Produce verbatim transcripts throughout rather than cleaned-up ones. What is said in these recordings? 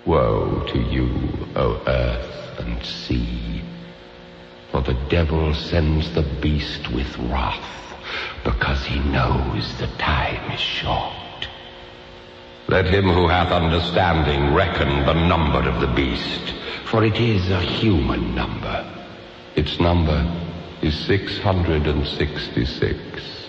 Woe to you, O earth and sea, for the devil sends the beast with wrath, because he knows the time is short. Let him who hath understanding reckon the number of the beast, for it is a human number. Its number is six hundred sixty-six.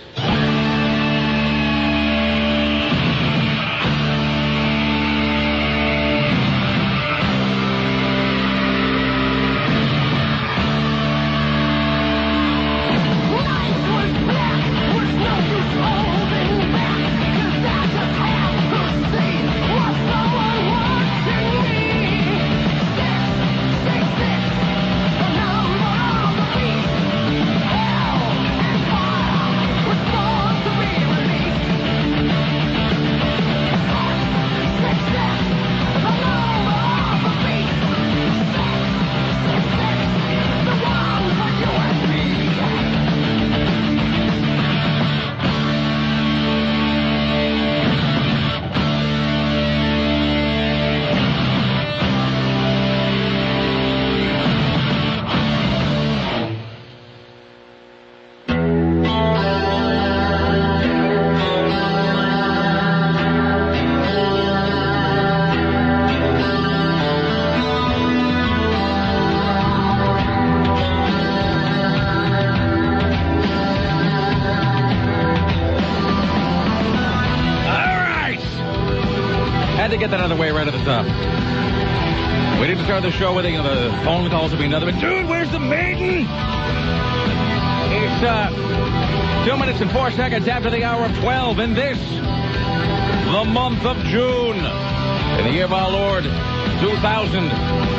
Get that out of the way right at the top. We didn't start the show with you know, the phone calls would be another. But dude, where's the maiden? It's uh, two minutes and four seconds after the hour of twelve in this, the month of June, in the year of our Lord, two thousand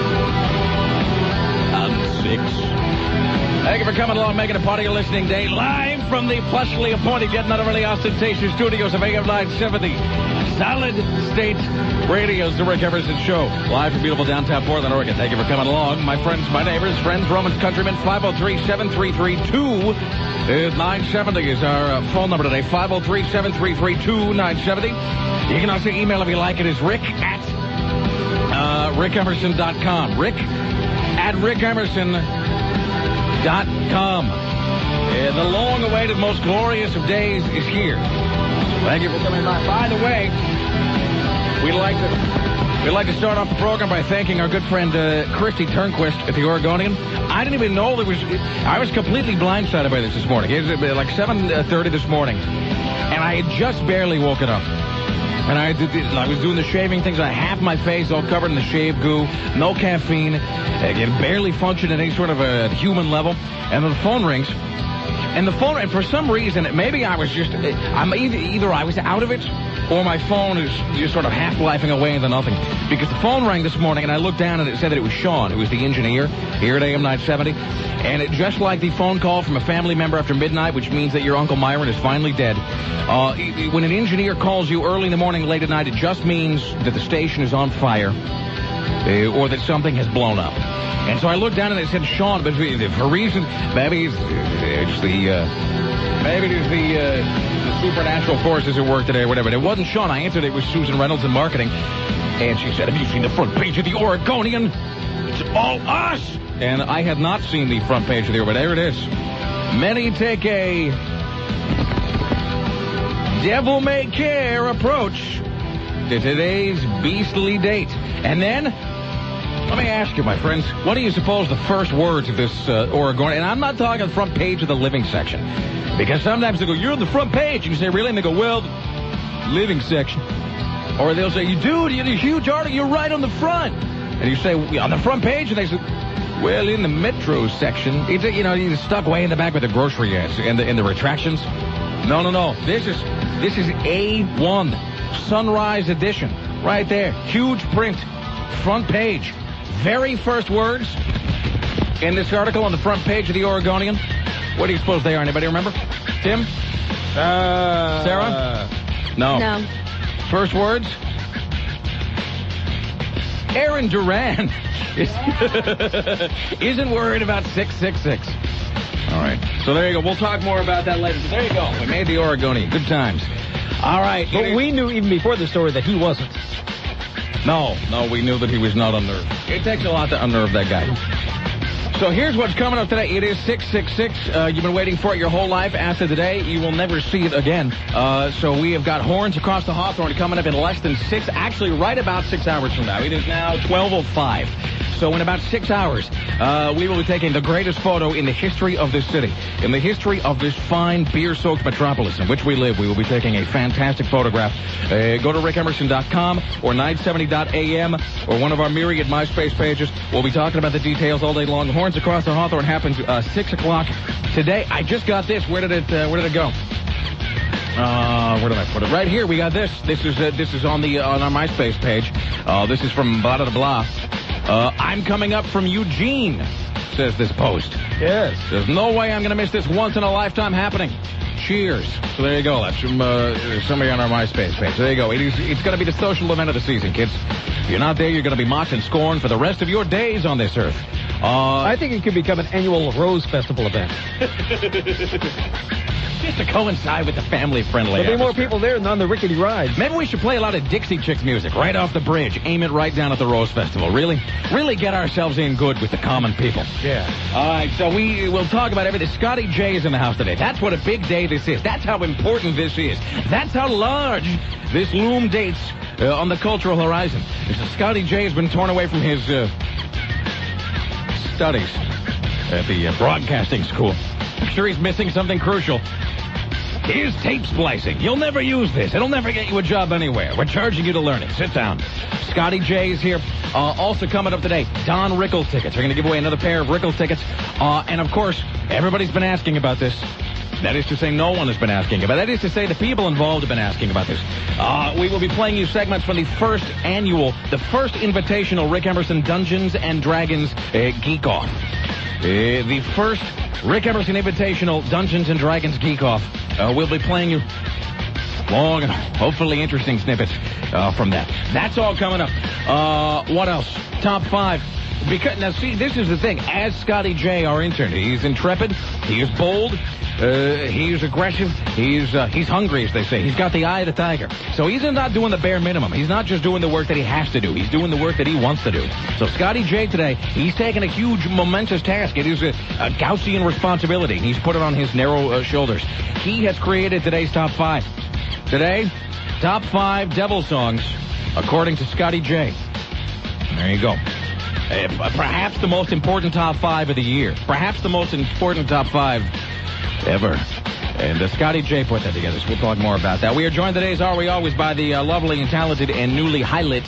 six. Thank you for coming along, making a part of your listening day, live from the plushly appointed, yet not overly ostentatious studios of A M nine seventy. Solid State Radio's The Rick Emerson Show, live from beautiful downtown Portland, Oregon. Thank you for coming along. My friends, my neighbors, friends, Romans, countrymen, five oh three, seven three three, two nine seventy is our uh, phone number today, five oh three, seven three three, two nine seventy. You can also email if you like. It is rick at uh, rick emerson dot com. Rick at rick emerson dot com. Yeah, the long-awaited, most glorious of days is here. Thank you for coming by. By the way, we'd like to we'd like to start off the program by thanking our good friend uh, Christy Turnquist at the Oregonian. I didn't even know there was. I was completely blindsided by this this morning. It was like seven thirty this morning, and I had just barely woken up. And I, did, I was doing the shaving things. I had half my face all covered in the shave goo, no caffeine, I can barely function at any sort of a human level. And the phone rings. And the phone, and for some reason, maybe I was just, I'm either, either I was out of it, or my phone is just sort of half-lifing away into nothing. Because the phone rang this morning, and I looked down, and it said that it was Sean, who was the engineer here at A M nine seventy. And it, just like the phone call from a family member after midnight, which means that your Uncle Myron is finally dead, uh, when an engineer calls you early in the morning, late at night, it just means that the station is on fire, uh, or that something has blown up. And so I looked down and it said Sean, but for reasons, maybe it's, it's the, uh, maybe it's the, uh, the supernatural forces at work today or whatever. It wasn't Sean. I answered it was Susan Reynolds in marketing. And she said, have you seen the front page of the Oregonian? It's all us. And I had not seen the front page of the Oregonian, but there it is. Many take a devil-may-care approach to today's beastly date. And then, let me ask you, my friends, what do you suppose the first words of this uh, Oregonian? And I'm not talking the front page of the living section. Because sometimes they go, you're on the front page. And you say, really? And they go, well, living section. Or they'll say, you dude, you're a huge article. You're right on the front. And you say, on the front page? And they say, well, in the metro section. It's, you know, you're stuck way in the back with the grocery ads and the, in the retractions. No, no, no. This is, this is A one. Sunrise edition. Right there. Huge print. Front page. Very first words in this article on the front page of the Oregonian. What do you suppose they are? Anybody remember? Tim? Uh, Sarah? Uh, no. No. First words? Aaron Duran is, isn't worried about six six six. All right. So there you go. We'll talk more about that later. But there you go. We made the Oregonian. Good times. All right. But we knew even before the story that he wasn't. No, no, we knew that he was not unnerved. It takes a lot to unnerve that guy. So here's what's coming up today. It is six six six. Uh, you've been waiting for it your whole life. After today, you will never see it again. Uh, so we have got Horns Across the Hawthorne coming up in less than six, actually right about six hours from now. It is now twelve oh five. So in about six hours, uh, we will be taking the greatest photo in the history of this city, in the history of this fine beer-soaked metropolis in which we live. We will be taking a fantastic photograph. Uh, go to rick emerson dot com or nine seventy dot a m or one of our myriad MySpace pages. We'll be talking about the details all day long. Horns Across the Hawthorne happens uh, six o'clock today. I just got this. Where did it? Uh, where did it go? Uh, where did I put it? Right here. We got this. This is uh, this is on the uh, on our MySpace page. Uh, this is from blah blah blah. Uh, I'm coming up from Eugene, says this post. Yes. There's no way I'm going to miss this once-in-a-lifetime happening. Cheers. So there you go. That's from uh, somebody on our MySpace page. There you go. It is, it's going to be the social event of the season, kids. If you're not there, you're going to be mocked and scorned for the rest of your days on this earth. Uh, I think it could become an annual Rose Festival event. Just to coincide with the family-friendly There'll be more atmosphere. people there than on the rickety rides. Maybe we should play a lot of Dixie Chicks music right off the bridge. Aim it right down at the Rose Festival. Really? Really get ourselves in good with the common people. Yeah. All right, so we will talk about everything. Scotty J is in the house today. That's what a big day this is. That's how important this is. That's how large this loom dates uh, on the cultural horizon. So Scotty J has been torn away from his uh, studies at the uh, broadcasting school. I'm sure he's missing something crucial. Here's tape splicing. You'll never use this. It'll never get you a job anywhere. We're charging you to learn it. Sit down. Scotty J is here. Uh, also coming up today, Don Rickles tickets. We're going to give away another pair of Rickles tickets. Uh, and, of course, everybody's been asking about this. That is to say, no one has been asking about it. That is to say, the people involved have been asking about this. Uh, we will be playing you segments from the first annual, the first invitational Rick Emerson Dungeons and Dragons uh, Geek Off. Uh, the first Rick Emerson Invitational Dungeons and Dragons Geek Off. Uh, we'll be playing you long and hopefully interesting snippets uh, from that. That's all coming up. Uh, what else? Top five. Because now, see, this is the thing. As Scotty J, our intern, he's intrepid, he is bold, uh, he's aggressive, he's uh, he's hungry, as they say. He's got the eye of the tiger. So he's not doing the bare minimum. He's not just doing the work that he has to do. He's doing the work that he wants to do. So Scotty J today, he's taking a huge, momentous task. It is a, a Gaussian responsibility. He's put it on his narrow uh, shoulders. He has created today's top five. Today, top five devil songs, according to Scotty J. There you go. Uh, perhaps the most important top five of the year. Perhaps the most important top five ever. And uh, Scotty J put that together, so we'll talk more about that. We are joined today, as are we always, by the uh, lovely and talented and newly highlit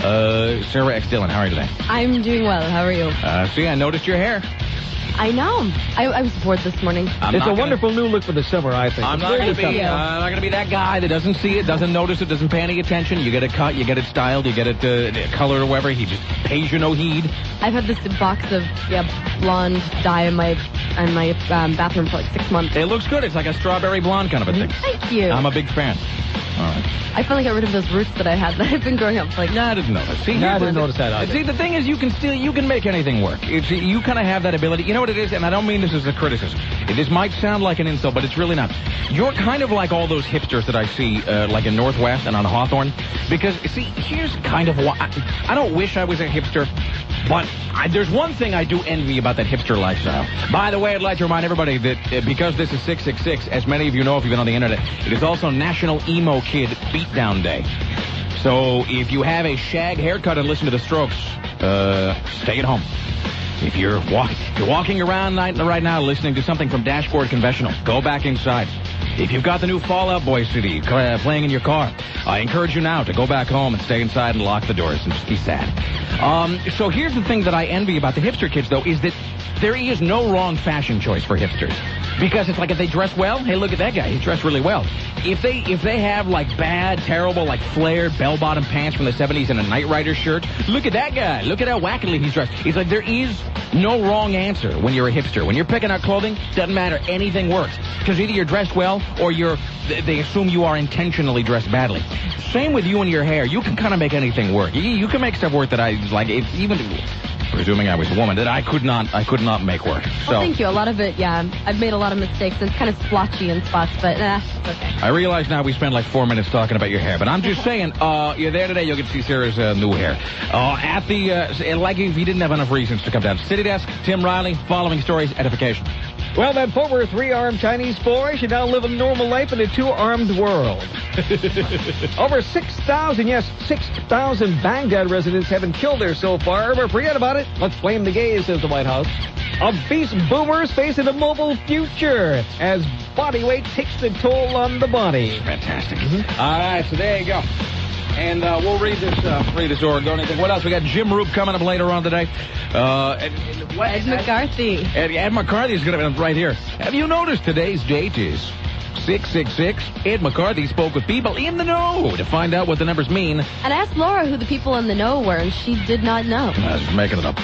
uh, Sarah X. Dillon. How are you today? I'm doing well. How are you? Uh, see, I noticed your hair. I know. I, I was bored this morning. I'm it's a gonna, wonderful new look for the summer, I think. I'm It's not very going to be. comfortable. Uh, I'm not going to be that guy that doesn't see it, doesn't notice it, doesn't pay any attention. You get it cut, you get it styled, you get it uh, colored or whatever. He just pays you no heed. I've had this box of yeah blonde dye in my in my um, bathroom for like six months. It looks good. It's like a strawberry blonde kind of a thing. Thank you. I'm a big fan. All right. I finally got rid of those roots that I had that I've been growing up for like. No, I didn't notice. See, No, I here's didn't the- notice that either. See, the thing is, you can still you can make anything work. It's, you kind of have that ability. You know what it is, and I don't mean this as a criticism. This might sound like an insult, but it's really not. You're kind of like all those hipsters that I see, uh, like in Northwest and on Hawthorne. Because, see, here's kind of why I, I don't wish I was a hipster, but I, there's one thing I do envy about that hipster lifestyle. By the way, I'd like to remind everybody that uh, because this is six six six, as many of you know if you've been on the internet, it is also National Emo Kid Beatdown Day. So if you have a shag haircut and listen to the Strokes, uh, stay at home. If you're, walk, if you're walking around night, right now listening to something from Dashboard Conventional, go back inside. If you've got the new Fall Out Boy C D uh, playing in your car, I encourage you now to go back home and stay inside and lock the doors and just be sad. Um, so here's the thing that I envy about the hipster kids, though, is that there is no wrong fashion choice for hipsters. Because it's like if they dress well, hey, look at that guy. He's dressed really well. If they if they have, like, bad, terrible, like, flared bell-bottom pants from the seventies and a Knight Rider shirt, look at that guy. Look at how wackily he's dressed. It's like there is no wrong answer when you're a hipster. When you're picking out clothing, doesn't matter. Anything works. Because either you're dressed well or you're they assume you are intentionally dressed badly. Same with you and your hair. You can kind of make anything work. You, you can make stuff work that I, like, if, even... presuming I was a woman, that I could not, I could not make work. So Well, thank you. A lot of it, yeah. I've made a lot of mistakes. It's kind of splotchy in spots, but eh, it's okay. I realize now we spent like four minutes talking about your hair, but I'm just saying, uh, you're there today, you'll get to see Sarah's uh, new hair. Uh, at the, uh, like if you didn't have enough reasons to come down. City Desk, Tim Riley, following stories, edification. Well, that former three-armed Chinese boy should now live a normal life in a two-armed world. Over six thousand, yes, six thousand Baghdad residents have been killed there so far, but forget about it. Let's blame the gays, says the White House. Obese boomers facing a mobile future as body weight takes the toll on the body. Fantastic. Mm-hmm. All right, so there you go. And uh, we'll read this, uh, read this Oregonian thing. What else? We got Jim Roop coming up later on today. Uh, and, and what, Ed McCarthy. Ed, Ed McCarthy is going to be right here. Have you noticed today's date is six six six? Ed McCarthy spoke with people in the know to find out what the numbers mean. And asked Laura who the people in the know were, and she did not know. I was making it up.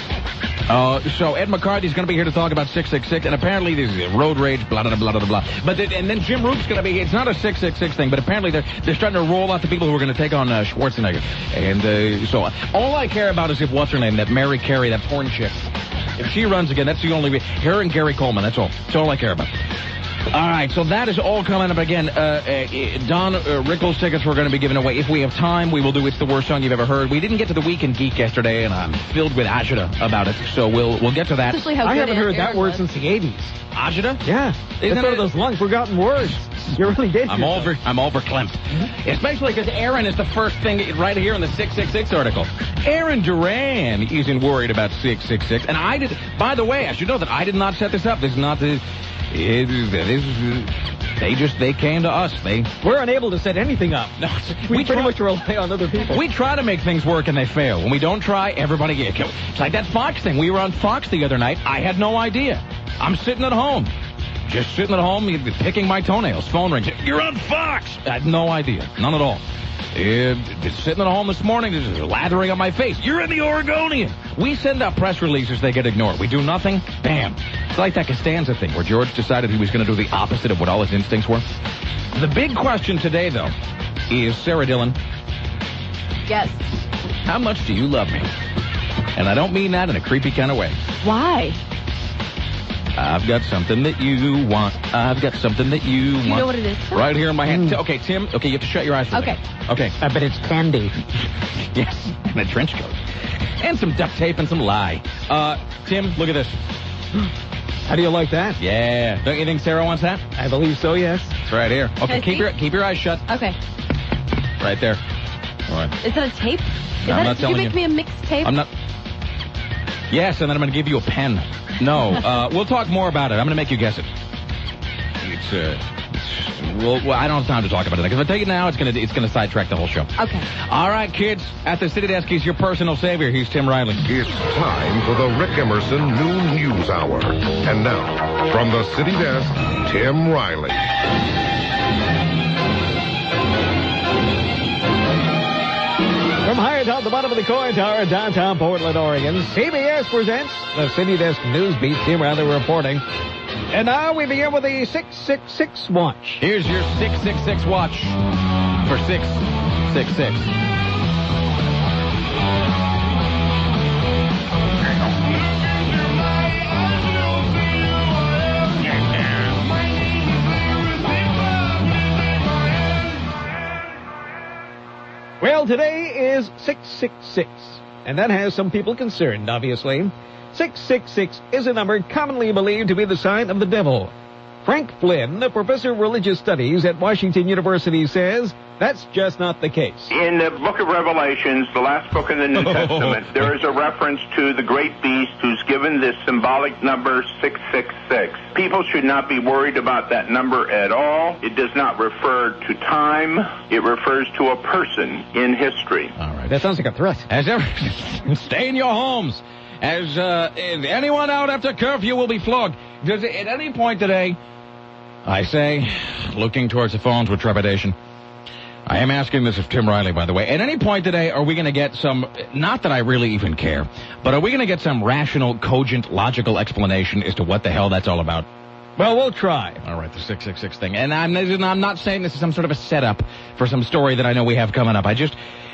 Uh, so Ed McCarthy's going to be here to talk about six six six, and apparently there's road rage, blah, blah, blah, blah, blah. But then, and then Jim Roop's going to be here. It's not a six six six thing, but apparently they're, they're starting to roll out the people who are going to take on uh, Schwarzenegger. And uh, so all I care about is if, what's her name, that Mary Carey, that porn chick. If she runs again, that's the only... Her and Gary Coleman, that's all. That's all I care about. All right, so that is all coming up again. Uh, uh, Don uh, Rickles tickets we're going to be giving away. If we have time, we will do It's the Worst Song You've Ever Heard. We didn't get to the Weekend Geek yesterday, and I'm filled with agita about it, so we'll we'll get to that. Especially how I good haven't heard that Aaron word was. since the eighties. Agita? Yeah. Isn't That's one it- of those long-forgotten words. You really did. I'm all ver- I'm all verklempt. Mm-hmm. Especially because Aaron is the first thing right here in the six six six article. Aaron Duran isn't worried about six six six. And I did, by the way, I should know that I did not set this up. This is not the... It, this is, they just, they came to us. They... We're unable to set anything up. No, We, we pretty try- much rely on other people. We try to make things work and they fail. When we don't try, everybody gets killed. It's like that Fox thing. We were on Fox the other night. I had no idea. I'm sitting at home. Just sitting at home, picking my toenails. Phone rings. You're on Fox. I had no idea. None at all. Uh, just sitting at home this morning, just lathering on my face. You're in the Oregonian. We send out press releases, they get ignored. We do nothing, bam. It's like that Costanza thing where George decided he was going to do the opposite of what all his instincts were. The big question today, though, is, Sarah Dillon, Yes. how much do you love me? And I don't mean that in a creepy kind of way. Why? I've got something that you want. I've got something that you want. Do you know what it is? Right here in my hand. Okay, Tim. Okay, you have to shut your eyes for Okay. me. Okay. I bet it's candy. Yes, and a trench coat. And some duct tape and some lye. Uh, Tim, look at this. How do you like that? Yeah. Don't you think Sarah wants that? I believe so, yes. It's right here. Okay, I keep see? your keep your eyes shut. Okay. Right there. All right. Is that a tape? Is No, I'm that, not did telling you make you. me a mixed tape? I'm not... Yes, and then I'm going to give you a pen. No, uh, we'll talk more about it. I'm going to make you guess it. It's, uh... It's, well, well, I don't have time to talk about it. Because if I tell you now, it's going to it's going to sidetrack the whole show. Okay. All right, kids. At the City Desk, he's your personal savior. He's Tim Riley. It's time for the Rick Emerson Noon News Hour. And now, from the City Desk, Tim Riley. From high atop the bottom of the coin tower in downtown Portland, Oregon, C B S presents the City Desk News Beat. Tim Riley reporting. And now we begin with the six six six watch. Here's your six six six watch for six six six. Well, today is six six six, and that has some people concerned, obviously. six six six is a number commonly believed to be the sign of the devil. Frank Flynn, a professor of religious studies at Washington University, says that's just not the case. In the book of Revelations, the last book in the New Testament, there is a reference to the great beast who's given this symbolic number six six six. People should not be worried about that number at all. It does not refer to time. It refers to a person in history. All right. That sounds like a threat. As ever, stay in your homes. As uh, if anyone out after curfew will be flogged. Does it, at any point today, I say, looking towards the phones with trepidation, I am asking this of Tim Riley, by the way. At any point today, are we going to get some, not that I really even care, but are we going to get some rational, cogent, logical explanation as to what the hell that's all about? Well, we'll try. All right, the six six six thing. And I'm, I'm not saying this is some sort of a setup for some story that I know we have coming up. I just,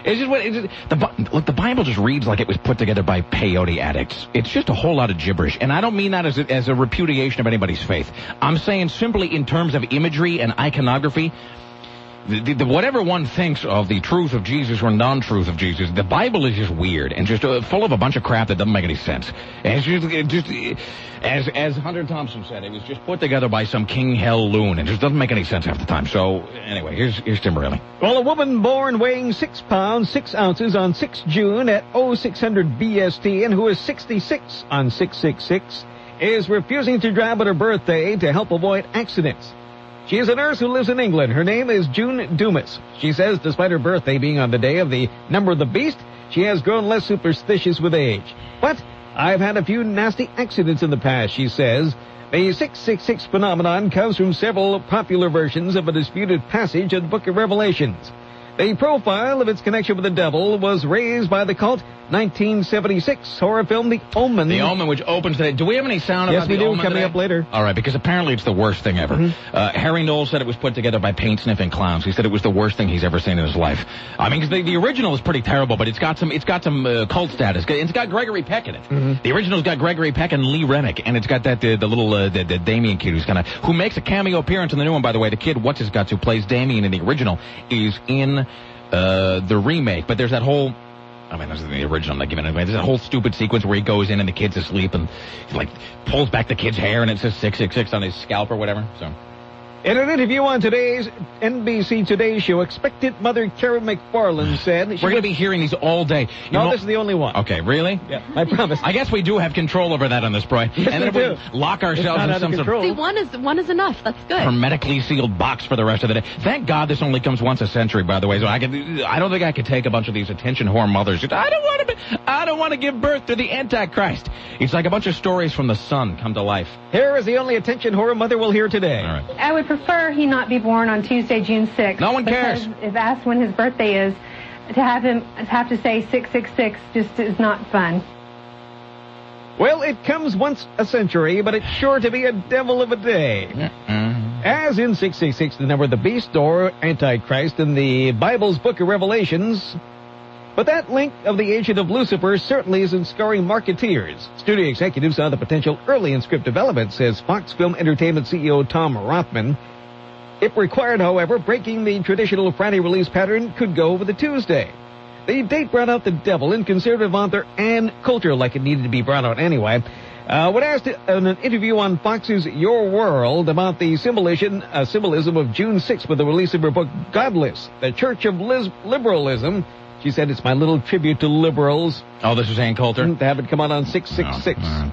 It's just what it's just, the Bi- look. The Bible just reads like it was put together by peyote addicts. It's just a whole lot of gibberish, and I don't mean that as a, as a repudiation of anybody's faith. I'm saying simply in terms of imagery and iconography. The, the, the, whatever one thinks of the truth of Jesus or non-truth of Jesus, the Bible is just weird and just uh, full of a bunch of crap that doesn't make any sense. And it's just, it just as as Hunter Thompson said, it was just put together by some king hell loon, and just doesn't make any sense half the time. So anyway, here's here's Tim Riley. Well, a woman born weighing six pounds six ounces on the sixth of June at oh six hundred B S T, and who is sixty-six on six six six, is refusing to drive on her birthday to help avoid accidents. She is a nurse who lives in England. Her name is June Dumas. She says despite her birthday being on the day of the number of the beast, she has grown less superstitious with age. But I've had a few nasty accidents in the past, she says. The six six six phenomenon comes from several popular versions of a disputed passage in the Book of Revelations. The profile of its connection with the devil was raised by the cult nineteen seventy-six horror film The Omen. The Omen, which opens today. Do we have any sound yes, about we The do, Omen coming today? up later. All right, because apparently it's the worst thing ever. Mm-hmm. Uh, Harry Knowles said it was put together by paint-sniffing clowns. He said it was the worst thing he's ever seen in his life. I mean, 'cause the, the original is pretty terrible, but it's got some it's got some uh, cult status. It's got Gregory Peck in it. Mm-hmm. The original's got Gregory Peck and Lee Remick, and it's got that the, the little uh, the, the Damien kid who's kind of who makes a cameo appearance in the new one. By the way, the kid what's his guts who plays Damien in the original is in. Uh, the remake, but there's that whole, I mean, this is the original, I'm not giving it away. There's that whole stupid sequence where he goes in and the kid's asleep and he, like, pulls back the kid's hair and it says six six six on his scalp or whatever, so. In an interview on today's N B C Today show, expectant mother Karen McFarland said... We're going to be hearing these all day. You no, know, this is the only one. Okay, really? Yeah, I promise. I guess we do have control over that on this, Brian. Yes, and then we if do. we lock ourselves in some sort of See, one is, one is enough. That's good. hermetically sealed box for the rest of the day. Thank God this only comes once a century, by the way. So I could, I don't think I could take a bunch of these attention whore mothers. I don't want to be, I don't want to give birth to the Antichrist. It's like a bunch of stories from the sun come to life. Here is the only attention horror mother will hear today. All right. I would prefer he not be born on Tuesday, June sixth. No one cares. Because if asked when his birthday is, to have him to have to say six six six just is not fun. Well, it comes once a century, but it's sure to be a devil of a day. Mm-mm. As in six six six, the number of the beast or Antichrist in the Bible's Book of Revelations. But that link of the agent of Lucifer certainly isn't scaring marketeers. Studio executives saw the potential early in script development, says Fox Film Entertainment C E O Tom Rothman. If required, however, breaking the traditional Friday release pattern could go over the Tuesday. The date brought out the devil, and conservative author Ann Coulter, like it needed to be brought out anyway, uh, when asked in an interview on Fox's Your World about the symbolism, uh, symbolism of June sixth with the release of her book Godless, the Church of Liz- Liberalism, she said, it's my little tribute to liberals. Oh, this is Ann Coulter? To have it come out on six six six. Oh,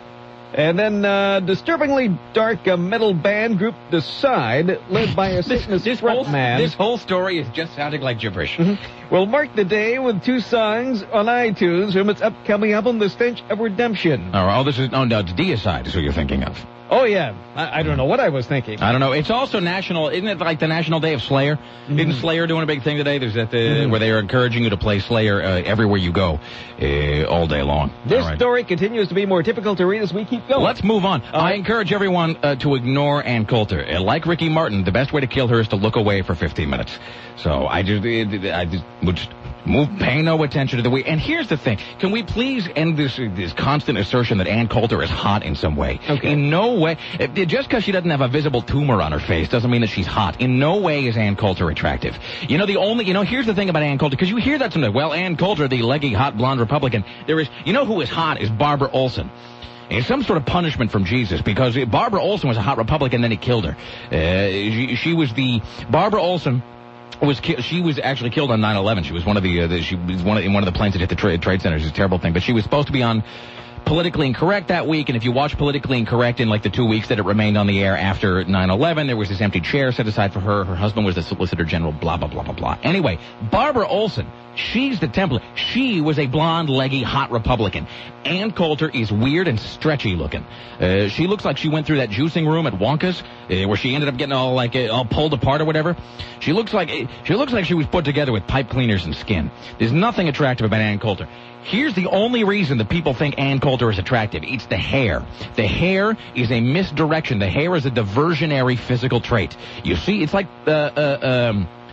And then, uh, disturbingly dark uh, metal band group Decide, led by a Satanist this, whole, frontman. this whole story is just sounding like gibberish. Mm-hmm. Will mark the day with two songs on iTunes from its upcoming album, The Stench of Redemption. Oh, oh, this is, oh, no, it's Deicide is who you're thinking of. Oh, yeah. I, I don't know what I was thinking. I don't know. It's also national, isn't it like the National Day of Slayer? Mm-hmm. Isn't Slayer doing a big thing today? There's that, uh, mm-hmm. where they are encouraging you to play Slayer uh, everywhere you go, uh, all day long. This right. story continues to be more difficult to read as we keep going. Let's move on. Uh, I encourage everyone uh, to ignore Ann Coulter. Uh, like Ricky Martin, the best way to kill her is to look away for fifteen minutes. So I just, I just would just move, pay no attention to the way. And here's the thing. Can we please end this this constant assertion that Ann Coulter is hot in some way? Okay. In no way. Just because she doesn't have a visible tumor on her face doesn't mean that she's hot. In no way is Ann Coulter attractive. You know, the only, you know, here's the thing about Ann Coulter, because you hear that sometimes. Well, Ann Coulter, the leggy, hot, blonde Republican, there is, you know who is hot is Barbara Olson. It's some sort of punishment from Jesus, because Barbara Olson was a hot Republican, then he killed her. Uh, she, she was the, Barbara Olson was ki- she was actually killed on nine eleven. She was one of the, uh, the she was one of, in one of the planes that hit the tra- trade centers. It's a terrible thing, but she was supposed to be on Politically Incorrect that week, and if you watch Politically Incorrect in like the two weeks that it remained on the air after nine eleven, there was this empty chair set aside for her. Her husband was the Solicitor General, blah, blah, blah, blah, blah. Anyway, Barbara Olson, she's the template. She was a blonde, leggy, hot Republican. Ann Coulter is weird and stretchy looking. Uh, she looks like she went through that juicing room at Wonka's, uh, where she ended up getting all like uh, all pulled apart or whatever. She looks like she looks like she was put together with pipe cleaners and skin. There's nothing attractive about Ann Coulter. Here's the only reason that people think Ann Coulter is attractive. It's the hair. The hair is a misdirection. The hair is a diversionary physical trait. You see, it's like, uh, uh, um,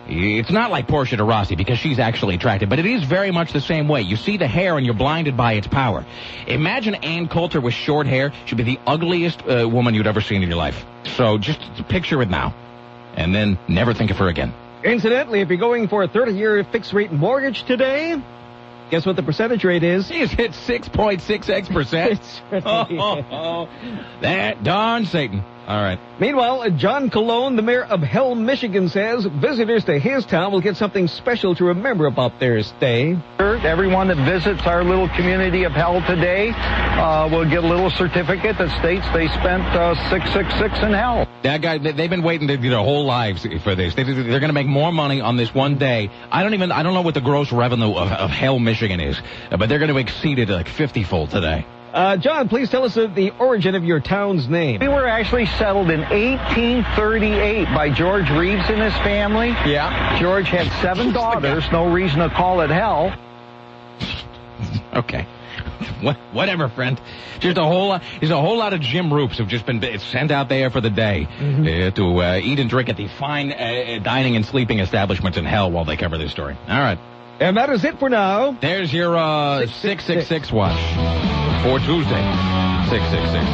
It's not like Portia de Rossi because she's actually attractive, but it is very much the same way. You see the hair and you're blinded by its power. Imagine Ann Coulter with short hair. She'd be the ugliest uh, woman you'd ever seen in your life. So just picture it now, and then never think of her again. Incidentally, if you're going for a thirty-year fixed-rate mortgage today, guess what the percentage rate is? He's hit six point six X percent. oh, oh, oh. That darn Satan. All right. Meanwhile, John Colon, the mayor of Hell, Michigan, says visitors to his town will get something special to remember about their stay. Everyone that visits our little community of Hell today uh, will get a little certificate that states they spent uh, six six six in Hell. That guy, they've been waiting their whole lives for this. They, they're going to make more money on this one day. I don't even, I don't know what the gross revenue of, of Hell, Michigan is, but they're going to exceed it like fifty-fold today. Uh, John, please tell us uh, the origin of your town's name. We were actually settled in eighteen thirty-eight by George Reeves and his family. Yeah. George had seven daughters. No reason to call it Hell. Okay. What, whatever, friend. Just a whole lot, there's a whole lot of Jim Roops who've just been sent out there for the day mm-hmm. uh, to uh, eat and drink at the fine uh, dining and sleeping establishments in Hell while they cover this story. All right. And that is it for now. There's your uh, six six six watch for Tuesday. six six six.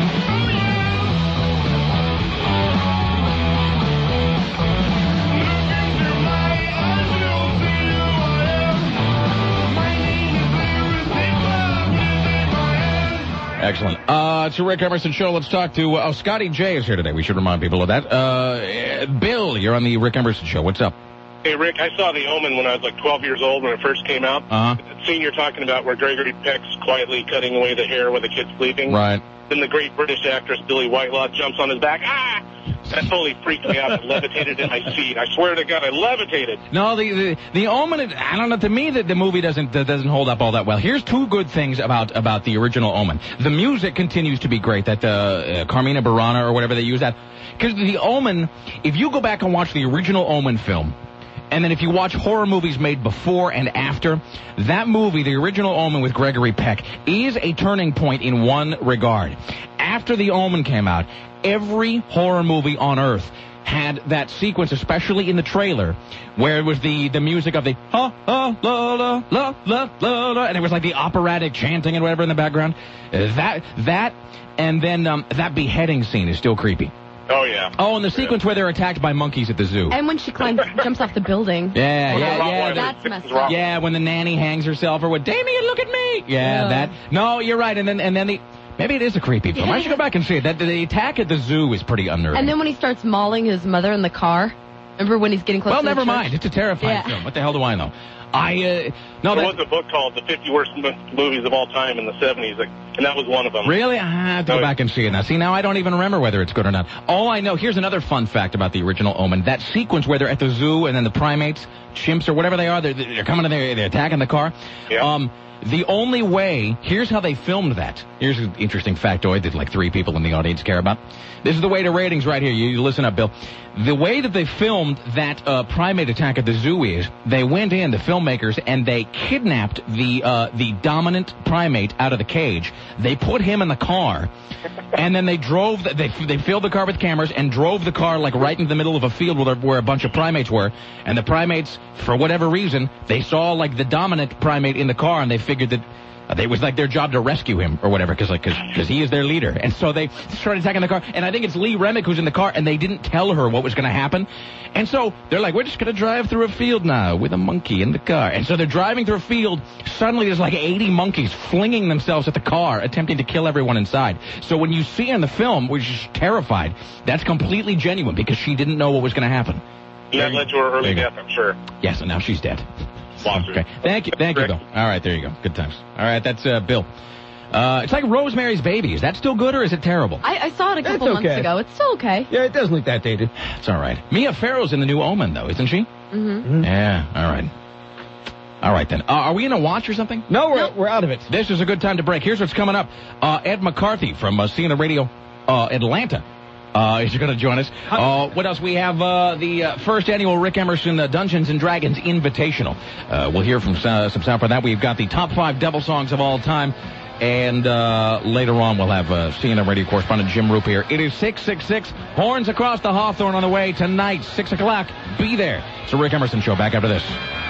Excellent. Uh, it's a Rick Emerson show. Let's talk to, uh, oh, Scotty J is here today. We should remind people of that. Uh, Bill, you're on the Rick Emerson show. What's up? Hey, Rick, I saw The Omen when I was like twelve years old when it first came out. Uh-huh. The scene you're talking about where Gregory Peck's quietly cutting away the hair when the kid's sleeping. Right. Then the great British actress Billy Whitelaw jumps on his back. Ah! That totally freaked me out. I levitated in my seat. I swear to God, I levitated. No, the the, the Omen, I don't know, to me, the, the movie doesn't uh, doesn't hold up all that well. Here's two good things about, about the original Omen. The music continues to be great, that uh, uh, Carmina Burana or whatever they use that. Because the Omen, if you go back and watch the original Omen film, and then if you watch horror movies made before and after, that movie, the original Omen with Gregory Peck, is a turning point in one regard. After The Omen came out, every horror movie on Earth had that sequence, especially in the trailer, where it was the, the music of the ha ha la la la la la la, and it was like the operatic chanting and whatever in the background. Uh, that that and then um, that beheading scene is still creepy. Oh, yeah. Oh, and the sequence yeah. where they're attacked by monkeys at the zoo. And when she climbs, jumps off the building. Yeah, oh, yeah, no, yeah. That's messed up. Yeah, when the nanny hangs herself or what, Damien, look at me. Yeah, yeah. that. No, you're right. And then and then the, maybe it is a creepy film. Yeah. I should go back and see it. That the attack at the zoo is pretty unnerving. And then when he starts mauling his mother in the car. Remember when he's getting close well, to the never church? mind. It's a terrifying yeah. film. What the hell do I know? I, uh, no, there that, was a book called The fifty Worst Movies of All Time in the seventies, and that was one of them. Really? I have to go no, back and see it now. See, now I don't even remember whether it's good or not. All I know, here's another fun fact about the original Omen. That sequence where they're at the zoo and then the primates, chimps or whatever they are, they're, they're coming in there, they're attacking the car. Yeah. Um, the only way, here's how they filmed that. Here's an interesting factoid that like three people in the audience care about. This is the way to ratings right here. You, you listen up, Bill. The way that they filmed that uh, primate attack at the zoo is they went in, the filmmakers, and they kidnapped the uh, the dominant primate out of the cage. They put him in the car, and then they drove. The, they they filled the car with cameras and drove the car like right into the middle of a field where, where a bunch of primates were. And the primates, for whatever reason, they saw like the dominant primate in the car, and they figured that. It was like their job to rescue him or whatever, because like, cause, he is their leader. And so they started attacking the car. And I think it's Lee Remick who's in the car, and they didn't tell her what was going to happen. And so they're like, we're just going to drive through a field now with a monkey in the car. And so they're driving through a field. Suddenly there's like eighty monkeys flinging themselves at the car, attempting to kill everyone inside. So when you see in the film, where she's terrified, that's completely genuine because she didn't know what was going to happen. And that led to her early death, I'm sure. Yes, and now she's dead. Sponsors. Okay. Thank you. Thank you, Bill. All right, there you go. Good times. All right, that's uh, Bill. Uh, it's like Rosemary's Baby. Is that still good or is it terrible? I, I saw it a couple It's months okay. ago. It's still okay. Yeah, it doesn't look that dated. It's all right. Mia Farrow's in the new Omen, though, isn't she? Mm-hmm. Yeah, all right. All right, then. Uh, are we in a watch or something? No, we're, No. we're out of it. This is a good time to break. Here's what's coming up. Uh, Ed McCarthy from uh, C N N Radio uh, Atlanta. Uh, is going to join us. Uh, what else? We have uh, the uh, first annual Rick Emerson uh, Dungeons and Dragons Invitational. Uh, we'll hear from uh, some sound for that. We've got the top five devil songs of all time. And uh, later on, we'll have uh, C N N radio correspondent Jim Roop here. It is six six six, Horns Across the Hawthorne on the way tonight, six o'clock. Be there. It's the Rick Emerson Show. Back after this.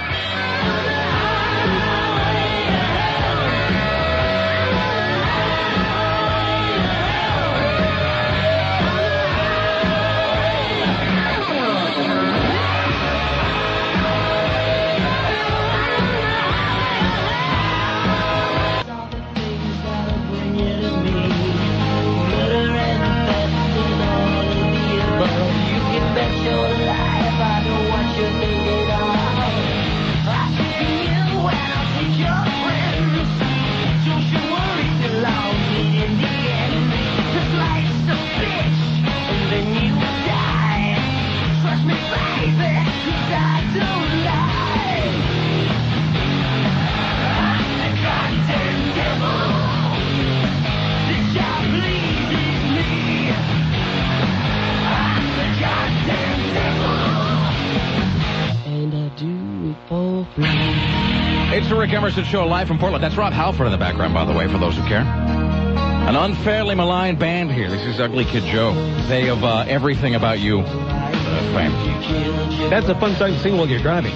It's the Rick Emerson Show live from Portland. That's Rob Halford in the background, by the way, for those who care. An unfairly maligned band here. This is Ugly Kid Joe. They have uh, Everything About You. Uh, fame. That's a fun song to sing while you're driving.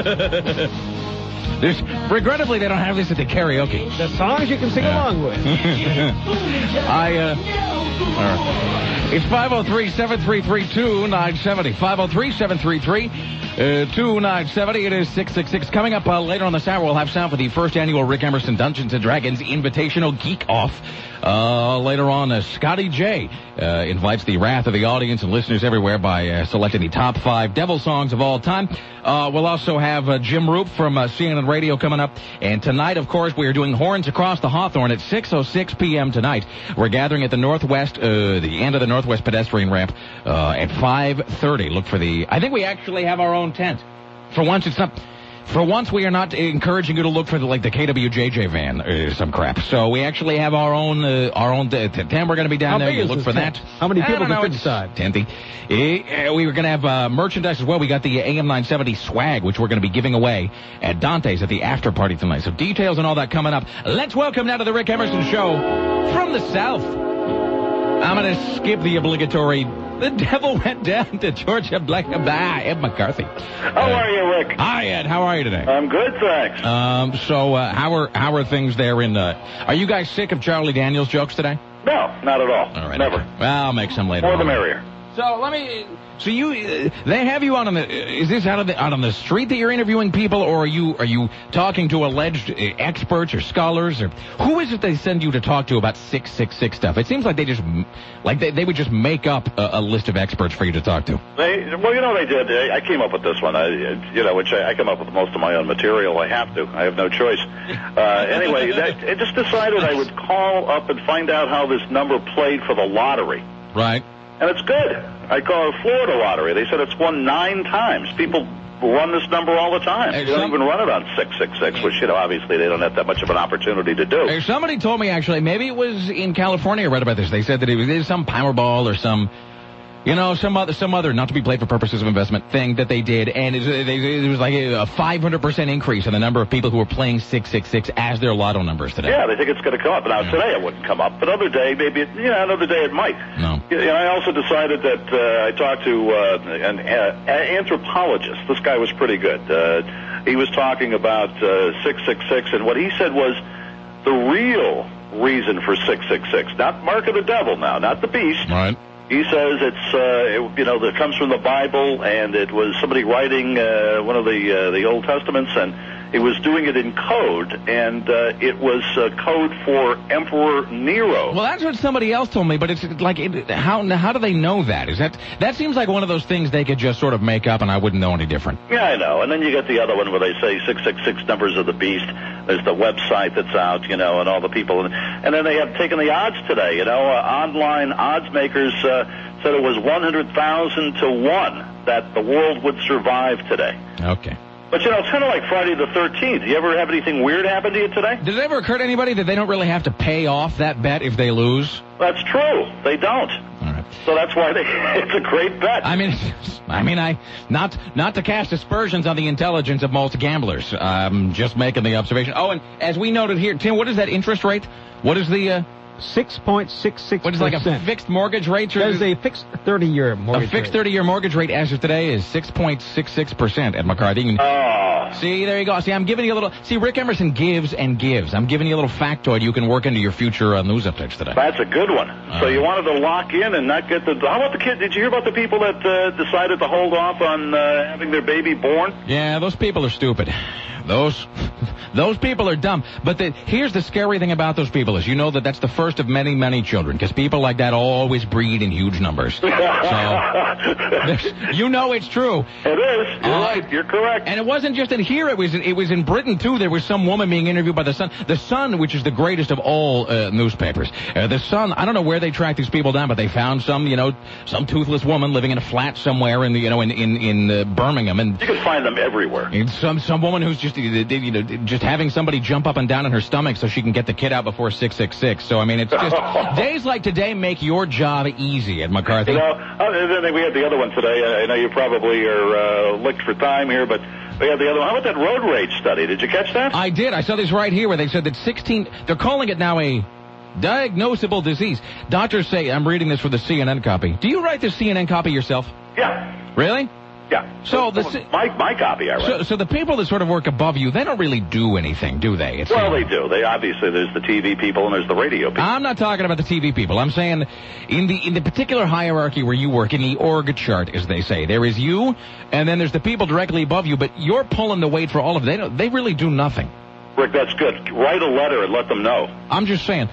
There's, regrettably, they don't have this at the karaoke. The songs you can sing Yeah. along with. I, uh... all right. It's five oh three, seven three three, two nine seven oh. five oh three, seven three three, two nine seven oh. It is six six six. Coming up uh, later on this hour, we'll have sound for the first annual Rick Emerson Dungeons and Dragons Invitational Geek Off. Uh, later on, uh, Scotty J uh, invites the wrath of the audience and listeners everywhere by uh, selecting the top five devil songs of all time. Uh, we'll also have uh, Jim Roop from uh, C N N Radio coming up. And tonight, of course, we are doing Horns Across the Hawthorne at six oh six p.m. tonight. We're gathering at the Northwest, uh, the end of the Northwest pedestrian ramp uh, at five thirty. Look for the... I think we actually have our own tent. For once, it's not... For once, we are not encouraging you to look for the, like the K W JJ van or some crap. So we actually have our own uh, our own tent. We're going to be down How there. big You is look this for tent? that. How many people I don't can know, fit it's inside? Tenty. Uh, we were going to have uh, merchandise as well. We got the A M nine seventy swag, which we're going to be giving away at Dante's at the after party tonight. So details and all that coming up. Let's welcome now to the Rick Emerson Show from the South. I'm going to skip the obligatory... The devil went down to Georgia Black. Ah, Ed McCarthy. How uh, are you, Rick? Hi, Ed. How are you today? I'm good, thanks. Um, so, uh, how are how are things there in? Uh, are you guys sick of Charlie Daniels jokes today? No, not at all. All right. Never. Well, I'll make some later. More on. the merrier. So let me. So you, uh, they have you out on the. Is this out of the out on the street that you're interviewing people, or are you are you talking to alleged uh, experts or scholars, or who is it they send you to talk to about six six six stuff? It seems like they just like they, they would just make up a, a list of experts for you to talk to. They well, you know they did. I, I came up with this one. I, you know, which I, I come up with most of my own material. I have to. I have no choice. Uh, anyway, that, I just decided I would call up and find out how this number played for the lottery. Right. And it's good. I call it Florida Lottery. They said it's won nine times. People run this number all the time. They don't even run it on six six six, which, you know, obviously they don't have that much of an opportunity to do. Somebody told me, actually, maybe it was in California I read about this. They said that it was some Powerball or some... You know, some other, some other, not to be played for purposes of investment thing that they did, and it was like a five hundred percent increase in the number of people who were playing six six six as their lotto numbers today. Yeah, they think it's going to come up. Now, yeah. Today it wouldn't come up, but other day, maybe, it, you know, another day it might. No. And I also decided that uh, I talked to uh, an uh, anthropologist. This guy was pretty good. Uh, he was talking about uh, six six six, and what he said was the real reason for six six six, not mark of the devil now, not the beast. Right. He says it's, uh, it, you know, that comes from the Bible, and it was somebody writing uh, one of the uh, the Old Testaments, and he was doing it in code, and uh, it was uh, code for Emperor Nero. Well, that's what somebody else told me, but it's like, it, how how do they know that? Is that that seems like one of those things they could just sort of make up, and I wouldn't know any different. Yeah, I know. And then you get the other one where they say six six six numbers of the beast. There's the website that's out, you know, and all the people. And, and then they have taken the odds today, you know. Uh, online odds makers uh, said it was one hundred thousand to one that the world would survive today. Okay. But, you know, it's kind of like Friday the thirteenth. Do you ever have anything weird happen to you today? Does it ever occur to anybody that they don't really have to pay off that bet if they lose? That's true. They don't. All right. So that's why they, it's a great bet. I mean, I mean, I not not to cast aspersions on the intelligence of most gamblers. I'm just making the observation. Oh, and as we noted here, Tim, what is that interest rate? What is the... Uh, six point six six percent. What is like a fixed mortgage rate? There's a fixed thirty-year mortgage A fixed rate. thirty-year mortgage rate as of today is six point six six percent at McCarthy. Oh. See, there you go. See, I'm giving you a little... See, Rick Emerson gives and gives. I'm giving you a little factoid you can work into your future uh, news updates today. That's a good one. Uh, so you wanted to lock in and not get the... How about the kids? Did you hear about the people that uh, decided to hold off on uh, having their baby born? Yeah, those people are stupid. Those those people are dumb. But the, here's the scary thing about those people is you know that that's the first of many, many children because people like that always breed in huge numbers. So, you know it's true. It is. You're uh, right. You're correct. And it wasn't just in here. It was in, it was in Britain, too. There was some woman being interviewed by The Sun. The Sun, which is the greatest of all uh, newspapers. Uh, the Sun, I don't know where they tracked these people down, but they found some, you know, some toothless woman living in a flat somewhere in, the, you know, in, in, in uh, Birmingham. And you can find them everywhere. And some, some woman who's just, you know, just having somebody jump up and down in her stomach so she can get the kid out before six six six. So, I mean, it's just, days like today make your job easy at McCarthy. You know, and then we had the other one today. I know you probably are uh, licked for time here, but we had the other one. How about that road rage study? Did you catch that? I did. I saw this right here where they said that sixteen, they're calling it now a diagnosable disease. Doctors say, I'm reading this for the C N N copy. Do you write the C N N copy yourself? Yeah. Really? Yeah. So the my my copy, I read. So, so the people that sort of work above you, they don't really do anything, do they? It's well, they do. They obviously there's the T V people and there's the radio people. I'm not talking about the T V people. I'm saying in the in the particular hierarchy where you work, in the org chart, as they say, there is you, and then there's the people directly above you. But you're pulling the weight for all of them. They don't, they really do nothing. Rick, that's good. Write a letter and let them know. I'm just saying.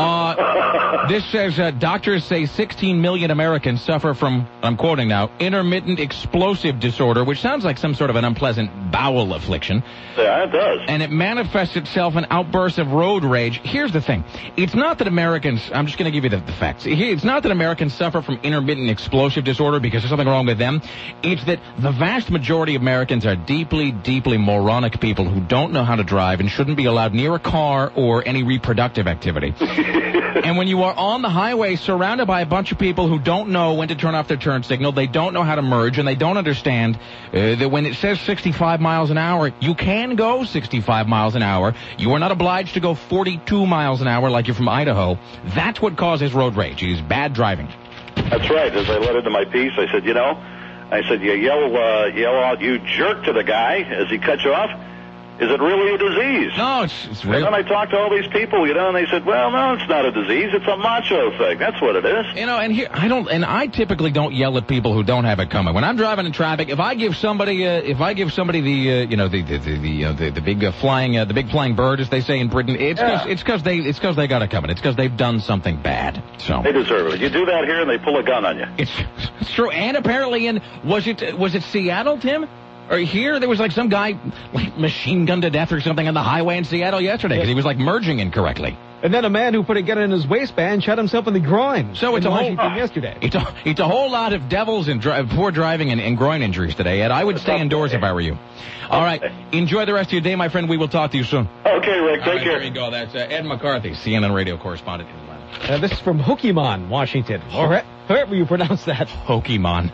Uh, this says uh, doctors say sixteen million Americans suffer from, I'm quoting now, intermittent explosive disorder, which sounds like some sort of an unpleasant bowel affliction. Yeah, it does. And it manifests itself in outbursts of road rage. Here's the thing. It's not that Americans, I'm just going to give you the, the facts. It's not that Americans suffer from intermittent explosive disorder because there's something wrong with them. It's that the vast majority of Americans are deeply, deeply moronic people who don't know how to drive and shouldn't be allowed near a car or any reproductive activity. And when you are on the highway surrounded by a bunch of people who don't know when to turn off their turn signal, they don't know how to merge, and they don't understand uh, that when it says sixty-five miles an hour, you can go sixty-five miles an hour. You are not obliged to go forty-two miles an hour like you're from Idaho. That's what causes road rage. It is bad driving. That's right. As I led into my piece, I said, you know, I said, you yell, uh, yell out, you jerk to the guy as he cuts you off. Is it really a disease? No, it's, it's real. And then I talked to all these people, you know, and they said, well, no, it's not a disease. It's a macho thing. That's what it is. You know, and here, I don't, and I typically don't yell at people who don't have it coming. When I'm driving in traffic, if I give somebody, uh, if I give somebody the, uh, you know, the, the, the, the, uh, the, the big uh, flying, uh, the big flying bird, as they say in Britain, it's yeah. cause, it's cause they, it's cause they got it coming. It's cause they've done something bad. So. They deserve it. You do that here and they pull a gun on you. It's, it's true. And apparently in, was it, was it Seattle, Tim? Or here, there was like some guy like machine gunned to death or something on the highway in Seattle yesterday because he was like merging incorrectly. And then a man who put a gun in his waistband shot himself in the groin. So it's in a whole Washington yesterday. It's a, it's a whole lot of devils and dri- poor driving and, and groin injuries today, Ed. I would stay indoors if I were you. All right. Enjoy the rest of your day, my friend. We will talk to you soon. Okay, Rick. Take All right, care. There you go. That's uh, Ed McCarthy, C N N radio correspondent in Atlanta. Uh, this is from Hokimon, Washington. Or however you pronounce that. Hokimon.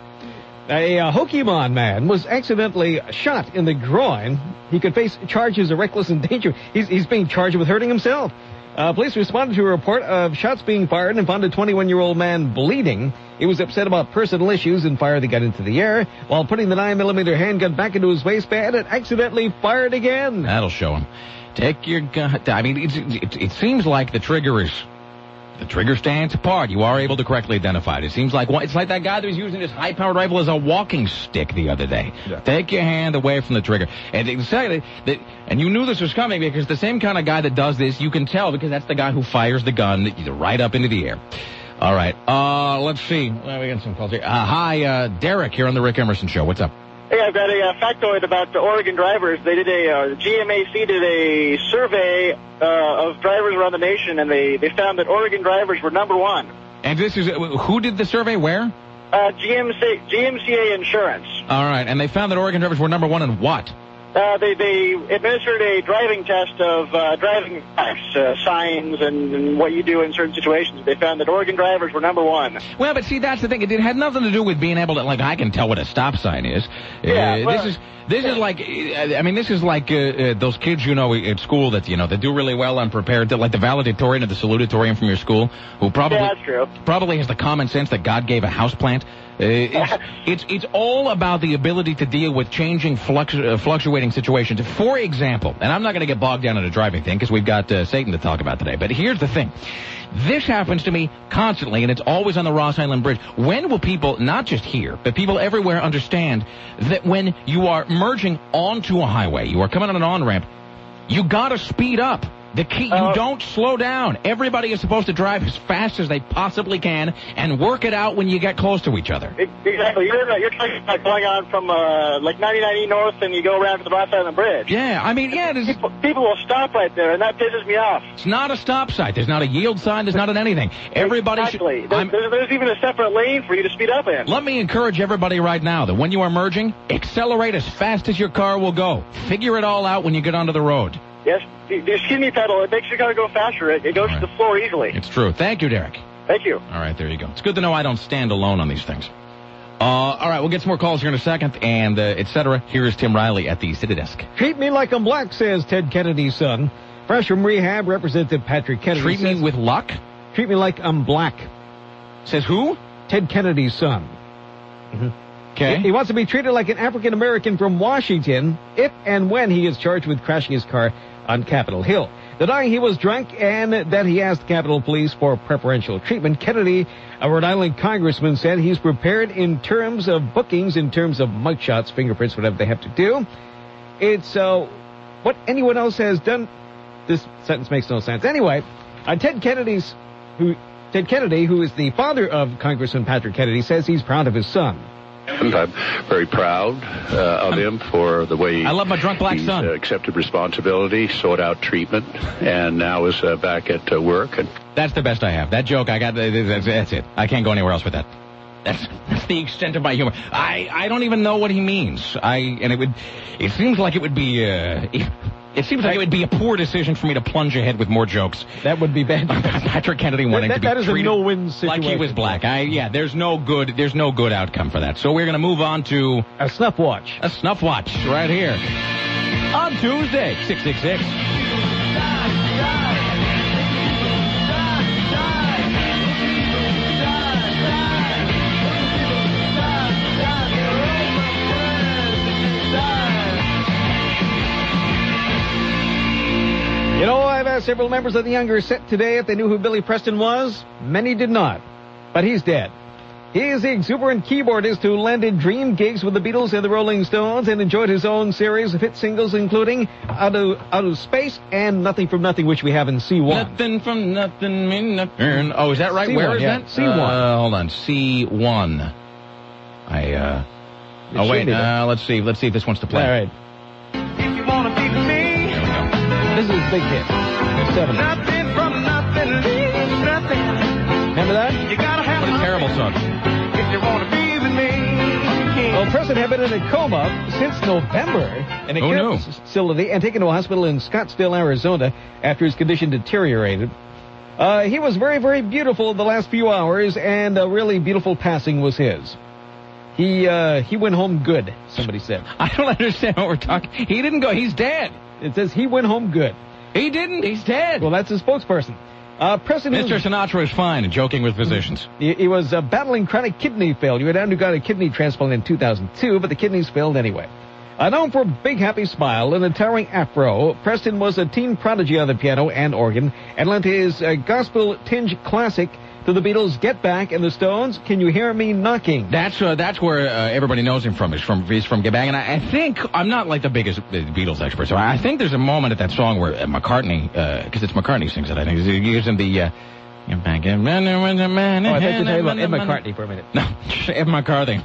A uh, Hokimon man was accidentally shot in the groin. He could face charges of reckless endangerment. He's, he's being charged with hurting himself. Uh, police responded to a report of shots being fired and found a twenty-one-year-old man bleeding. He was upset about personal issues and fired the gun into the air. While putting the nine millimeter handgun back into his waistband, it accidentally fired again. That'll show him. Take your gun. I mean, it, it, it seems like the trigger is... The trigger stands apart. You are able to correctly identify it. It seems like it's like that guy that was using his high-powered rifle as a walking stick the other day. Yeah. Take your hand away from the trigger. And exactly that. And you knew this was coming because the same kind of guy that does this, you can tell because that's the guy who fires the gun right up into the air. All right. Uh, let's see. Well, we got some calls here. Uh, hi, uh, Derek here on the Rick Emerson Show. What's up? Hey, I've got a uh, factoid about the Oregon drivers. They did a, uh, G M A C did a survey uh, of drivers around the nation, and they, they found that Oregon drivers were number one. And this is, who did the survey? Where? Uh, G M C, G M C A Insurance. All right, and they found that Oregon drivers were number one in what? Uh, they, they administered a driving test of uh, driving uh, signs and, and what you do in certain situations. They found that Oregon drivers were number one. Well, but see, that's the thing. It, it had nothing to do with being able to, like, I can tell what a stop sign is. Yeah, uh, well, this is this yeah. is like, I mean, this is like uh, uh, those kids, you know, at school that, you know, that do really well unprepared, like the valedictorian or the salutatorian from your school, who probably yeah, that's true. probably has the common sense that God gave a houseplant. Uh, it's, it's it's all about the ability to deal with changing, flux, uh, fluctuating situations. For example, and I'm not going to get bogged down in a driving thing because we've got uh, Satan to talk about today, but here's the thing. This happens to me constantly, and it's always on the Ross Island Bridge. When will people, not just here, but people everywhere understand that when you are merging onto a highway, you are coming on an on-ramp, you got to speed up. The key, you uh, don't slow down. Everybody is supposed to drive as fast as they possibly can and work it out when you get close to each other. Exactly. You're, you're talking about going on from uh, like ninety-nine E North and you go around to the Ross Island Bridge. Yeah, I mean, yeah. People, people will stop right there, and that pisses me off. It's not a stop sign. There's not a yield sign. There's not an anything. Everybody exactly. should... There's, there's, there's even a separate lane for you to speed up in. Let me encourage everybody right now that when you are merging, accelerate as fast as your car will go. Figure it all out when you get onto the road. Yes, the, the skinny pedal, it makes your car go faster. It, it goes right to the floor easily. It's true. Thank you, Derek. Thank you. All right, there you go. It's good to know I don't stand alone on these things. Uh, all right, we'll get some more calls here in a second, and uh, et cetera. Here is Tim Riley at the City Desk. Treat me like I'm black, says Ted Kennedy's son. Fresh from rehab, Representative Patrick Kennedy Treat says, me with luck? Treat me like I'm black. Says who? Ted Kennedy's son. Mm-hmm. Okay. He, he wants to be treated like an African-American from Washington if and when he is charged with crashing his car on Capitol Hill. Denying he was drunk and that he asked Capitol Police for preferential treatment, Kennedy, a Rhode Island congressman, said he's prepared in terms of bookings, in terms of mugshots, fingerprints, whatever they have to do. It's uh, what anyone else has done. This sentence makes no sense. Anyway, uh, Ted Kennedy's, who Ted Kennedy, who is the father of Congressman Patrick Kennedy, says he's proud of his son. And I'm very proud uh, of him for the way I love my drunk black he's son. Uh, accepted responsibility, sought out treatment, and now is uh, back at uh, work. And that's the best I have. That joke, I got. That's, that's it. I can't go anywhere else with that. That's that's the extent of my humor. I, I don't even know what he means. I and it would. It seems like it would be. Uh, it, it seems like it would be a poor decision for me to plunge ahead with more jokes. That would be bad. Patrick Kennedy wanting that, to be that is treated a no-win situation. Like he was black. I yeah. There's no good. There's no good outcome for that. So we're gonna move on to a snuff watch. A snuff watch right here on Tuesday, six six six. You know, I've asked several members of the younger set today if they knew who Billy Preston was. Many did not. But he's dead. He is the exuberant keyboardist who landed dream gigs with the Beatles and the Rolling Stones and enjoyed his own series of hit singles, including Out of, Out of Space and Nothing from Nothing, which we have in C one. Nothing from nothing, mean nothing. Oh, is that right? C one, Where is yeah. that? C one. Uh, hold on. C one. I, uh... It oh, wait. be, Uh, let's see. Let's see if this wants to play. All right. If you want to be me. This is his big hit. seventies. Nothing from nothing leaves nothing. Remember that? You gotta have What a terrible song. If you want to be with me. Well, Preston had been in a coma since November in a Oh, care no. facility and taken to a hospital in Scottsdale, Arizona after his condition deteriorated. Uh, he was very, very beautiful the last few hours, and a really beautiful passing was his. He uh, he went home good, somebody said. I don't understand what we're talking. He didn't go. He's dead. It says he went home good. He didn't. He's dead. Well, that's his spokesperson. Uh, Preston Mister was, Sinatra is fine and joking with physicians. He, he was uh, battling chronic kidney failure and undergot a kidney transplant in two thousand two, but the kidneys failed anyway. Uh, known for a big happy smile and a towering afro, Preston was a teen prodigy on the piano and organ and lent his uh, gospel-tinged classic to the Beatles' Get Back and the Stones' Can You Hear Me Knocking? That's uh, that's where uh, everybody knows him from. He's from he's from Get Back, and I, I think I'm not like the biggest uh, Beatles expert, so I think there's a moment at that song where uh, McCartney, because uh, it's McCartney sings it. I think he gives him the. Uh, Get back and run, run, run, run, oh, I thought you were talking about run, Ed run, McCartney for a minute. No, Ed McCarthy.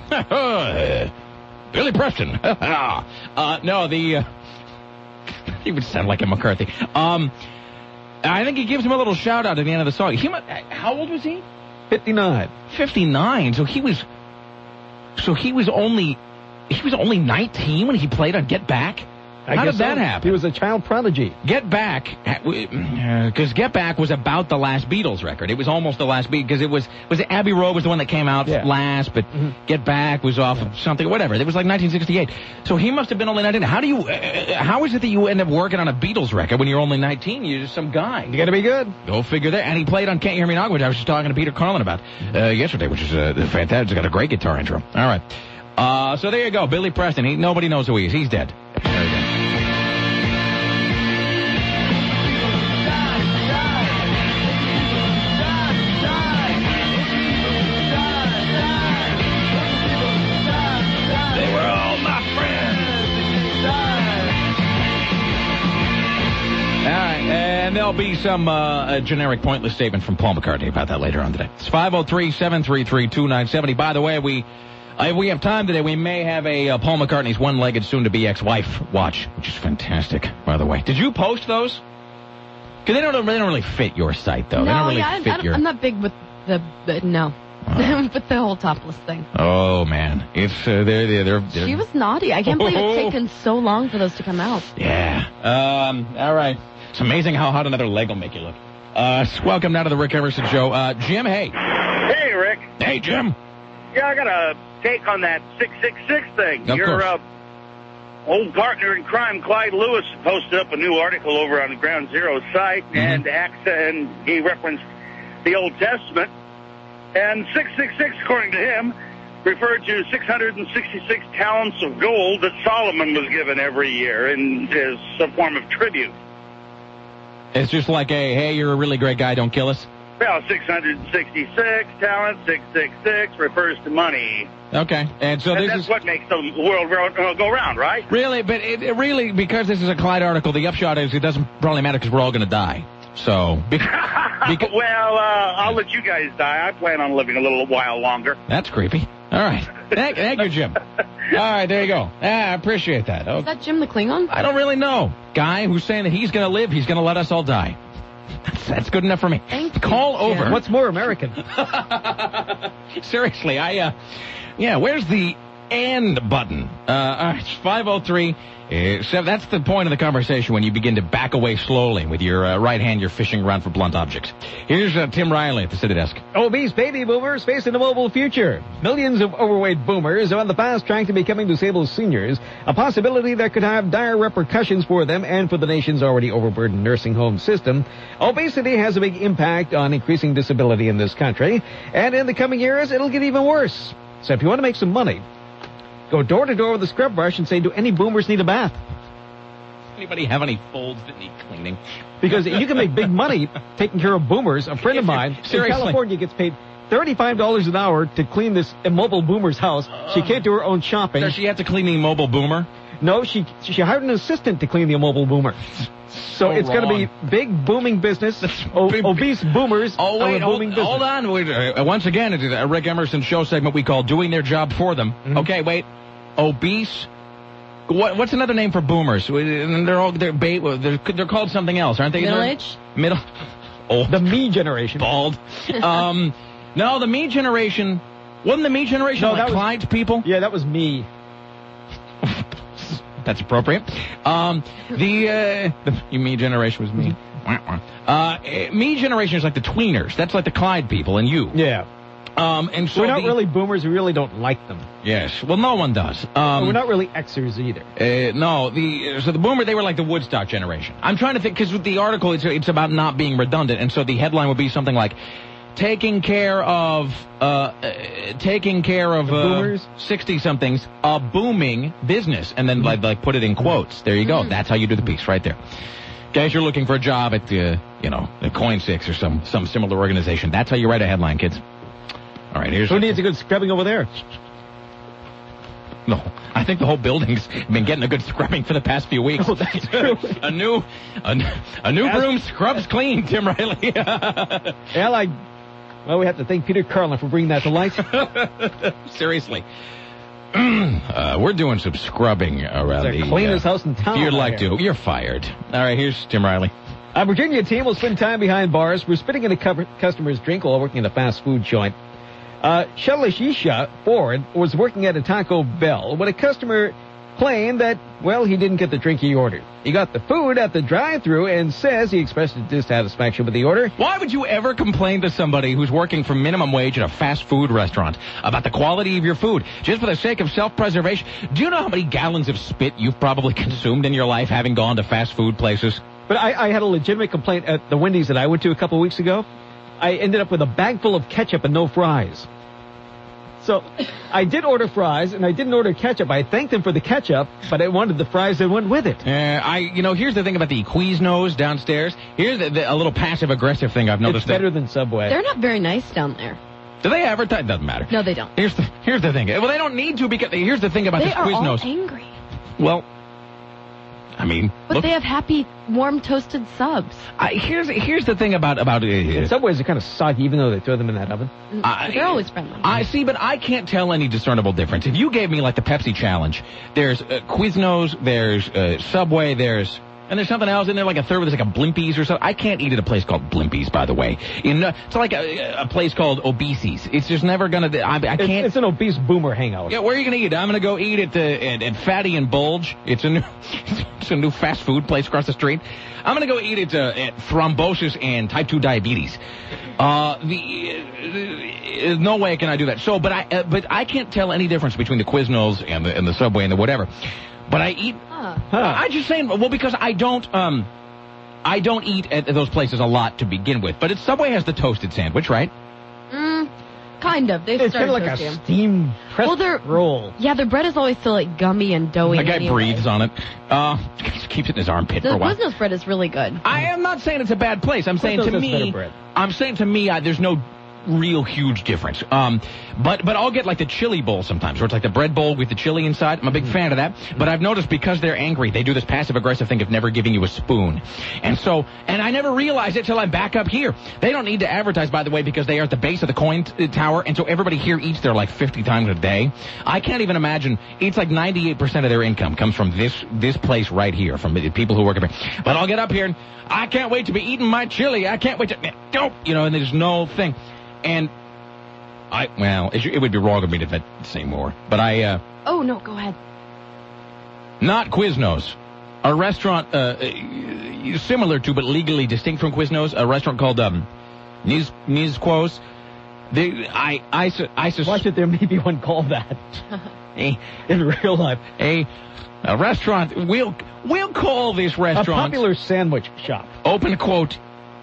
Billy Preston. uh, no, the. Uh, he would sound like a McCarthy. Um. I think he gives him a little shout out at the end of the song. He, how old was he? fifty-nine. fifty-nine. So he was. So he was only. He was only nineteen when he played on Get Back. I How guess did that so. happen? He was a child prodigy. Get Back, because Get Back was about the last Beatles record. It was almost the last Beatles, because it was, was it Abbey Road was the one that came out Yeah. last, but Mm-hmm. Get Back was off of something, whatever. It was like nineteen sixty-eight. So he must have been only nineteen. How do you, uh, how is it that you end up working on a Beatles record when you're only nineteen? You're just some guy. You got to be good. Go figure that. And he played on Can't You Hear Me Now, which I was just talking to Peter Carlin about uh, yesterday, which is uh, fantastic. It's got a great guitar intro. All right. Uh, so there you go. Billy Preston. He, nobody knows who he is. He's dead. There you go. They were all my friends. All right, and there'll be some uh, a generic pointless statement from Paul McCartney about that later on today. It's five oh three, seven three three, two nine seven oh. By the way, we uh, if we have time today, we may have a uh, Paul McCartney's one-legged soon-to-be ex-wife watch, which is fantastic, by the way. Did you post those? Because they don't, they don't really fit your site, though. No, they don't really yeah, I, fit I don't, your... I'm not big with the, the no. with the whole topless thing. Oh, man. It's, uh, they're, they're, they're, they're... She was naughty. I can't believe it's taken so long for those to come out. Yeah. Um, all right. It's amazing how hot another leg will make you look. Uh, welcome now to the Rick Emerson Show. Uh, Jim, hey. Hey, Rick. Hey, Jim. Yeah, I got a take on that six six six thing. Of Your course. uh, old partner in crime, Clyde Lewis, posted up a new article over on the Ground Zero site, Mm-hmm. and acts, and he referenced the Old Testament. And six six six, according to him, referred to six hundred sixty-six talents of gold that Solomon was given every year in as a form of tribute. It's just like a, hey, you're a really great guy, don't kill us. Well, six hundred sixty-six talents, six six six refers to money. Okay. And so and this that's is... what makes the world ro- go round, right? Really, but it, it really, because this is a Clyde article, the upshot is it doesn't probably matter because we're all going to die. So, be- beca- well, uh, I'll let you guys die. I plan on living a little while longer. that's creepy. All right. Thank, thank you, Jim. All right, there you go. Ah, I appreciate that. Is Okay. that Jim the Klingon? I don't really know. Guy who's saying that he's going to live, he's going to let us all die. That's, that's good enough for me. Thank you, Call Jim. over. What's more American? Seriously, I, uh, yeah, where's the and button? Uh, all right, it's five oh three. Uh, so that's the point of the conversation when you begin to back away slowly with your uh, right hand, you're fishing around for blunt objects. Here's uh, Tim Riley at the City Desk. Obese baby boomers facing a mobile future. Millions of overweight boomers are on the fast track to becoming disabled seniors, a possibility that could have dire repercussions for them and for the nation's already overburdened nursing home system. Obesity has a big impact on increasing disability in this country, and in the coming years, it'll get even worse. So if you want to make some money, go door to door with a scrub brush and say, do any boomers need a bath? Anybody have any folds that need cleaning? Because you can make big money taking care of boomers. A friend of mine in Seriously. California gets paid thirty-five dollars an hour to clean this immobile boomer's house. She can't do her own shopping. Does she have to clean the immobile boomer? No, she she hired an assistant to clean the immobile boomer. So, So it's going to be big booming business. O- big- obese boomers. Oh, are a wait, hold, booming business. hold on. Wait, uh, once again, it's a Rick Emerson show segment we call Doing Their Job for Them. Mm-hmm. Okay, wait. Obese. What, what's another name for boomers? They're all they're, ba- they're they're called something else, aren't they? Middle They're- age? Middle. Oh, The me generation. bald. um, no, the me generation. Wasn't the me generation No, like that was- Clyde's people? Yeah, that was me. That's appropriate. Um, the, uh, the you me generation was me. Uh, eh, me generation is like the tweeners. That's like the Clyde people and you. Yeah. Um, and so We're not the- really boomers. We really don't like them. Yes. Well, no one does. Um, We're not really Xers either. Uh, no, the so the boomer, they were like the Woodstock generation. I'm trying to think, because with the article, it's, it's about not being redundant, and so the headline would be something like, taking care of, uh, uh taking care of, The uh, boomers? sixty-somethings, a booming business, and then like, like put it in quotes. There you go. That's how you do the piece right there. Guys, you're looking for a job at, uh, you know, the Coin Six or some, some similar organization. That's how you write a headline, kids. All right, here's... Who needs a good scrubbing over there? No, I think the whole building's been getting a good scrubbing for the past few weeks. Oh, that's true. a new, a, a new As- broom scrubs clean, Tim Riley. Well, I... Well, we have to thank Peter Carlin for bringing that to light. Seriously. uh, we're doing some scrubbing around It's the the... cleanest uh, house in town. If you'd out like here. to, you're fired. All right, here's Tim Riley. A Virginia team will spend time behind bars for spitting in a cu- customer's drink while working at a fast food joint. Uh, Shalishisha Ford was working at a Taco Bell when a customer complained that, well, he didn't get the drink he ordered. He got the food at the drive-thru and says he expressed his dissatisfaction with the order. Why would you ever complain to somebody who's working for minimum wage at a fast food restaurant about the quality of your food, just for the sake of self-preservation? Do you know how many gallons of spit you've probably consumed in your life having gone to fast food places? But I, I had a legitimate complaint at the Wendy's that I went to a couple of weeks ago. I ended up with a bag full of ketchup and no fries. So I did order fries, and I didn't order ketchup. I thanked them for the ketchup, but I wanted the fries that went with it. Uh, I, you know, here's the thing about the Quiznos downstairs. Here's the, the, a little passive-aggressive thing I've noticed. It's better there. than Subway. They're not very nice down there. Do they advertise? Doesn't matter. No, they don't. Here's the here's the thing. Well, they don't need to because here's the thing about they this Quiznos. They are all angry. Well, I mean, but look, they have happy, warm toasted subs. I, here's here's the thing about about uh, Subways are kind of soggy, even though they throw them in that oven. I, They're always friendly. I see, but I can't tell any discernible difference. If you gave me like the Pepsi challenge, there's uh, Quiznos, there's uh, Subway, there's and there's something else in there, like a third, there's like a Blimpies or something. I can't eat at a place called Blimpies, by the way. In, uh, it's like a, a place called Obesies. It's just never going to, I, I can't. It's, it's an obese boomer hangout. Yeah, where are you going to eat? I'm going to go eat at, uh, at, at Fatty and Bulge. It's a new, it's a new fast food place across the street. I'm going to go eat at, uh, at Thrombosis and Type two Diabetes. Uh, the, uh, no way can I do that. So, but I, uh, but I can't tell any difference between the Quiznos and the, and the Subway and the whatever. But I eat. Huh. I just saying. Well, because I don't. Um, I don't eat at those places a lot to begin with. But it's, Subway has the toasted sandwich, right? Mm, kind of. They've it's started kind of like toasting a steam pressed well, they're, roll. Yeah, their bread is always still like gummy and doughy. The guy anyway. breathes on it. Uh, keeps it in his armpit The for a while. Quiznos bread is really good. I am not saying it's a bad place. I'm saying Quiznos to has better me. bread. I'm saying to me, I, there's no real huge difference. Um, but but I'll get like the chili bowl sometimes, where it's like the bread bowl with the chili inside. I'm a big fan of that. But I've noticed because they're angry, they do this passive-aggressive thing of never giving you a spoon. And so, and I never realized it till I'm back up here. They don't need to advertise, by the way, because they are at the base of the coin t- tower, and so everybody here eats there like fifty times a day. I can't even imagine. It's like ninety-eight percent of their income comes from this this place right here, from the people who work up here. But I'll get up here, and I can't wait to be eating my chili. I can't wait to, don't, you know, and there's no thing. And I, well, it, it would be wrong of me to say more, but I, uh... Oh, no, go ahead. Not Quiznos. A restaurant, uh, uh, similar to, but legally distinct from Quiznos, a restaurant called, um, Niz, Nizquos. They, I, I, I, I sus- Watch it, there may be one called that. a, in real life. A, a restaurant, we'll, we'll call this restaurant... A popular sandwich shop. Open quote,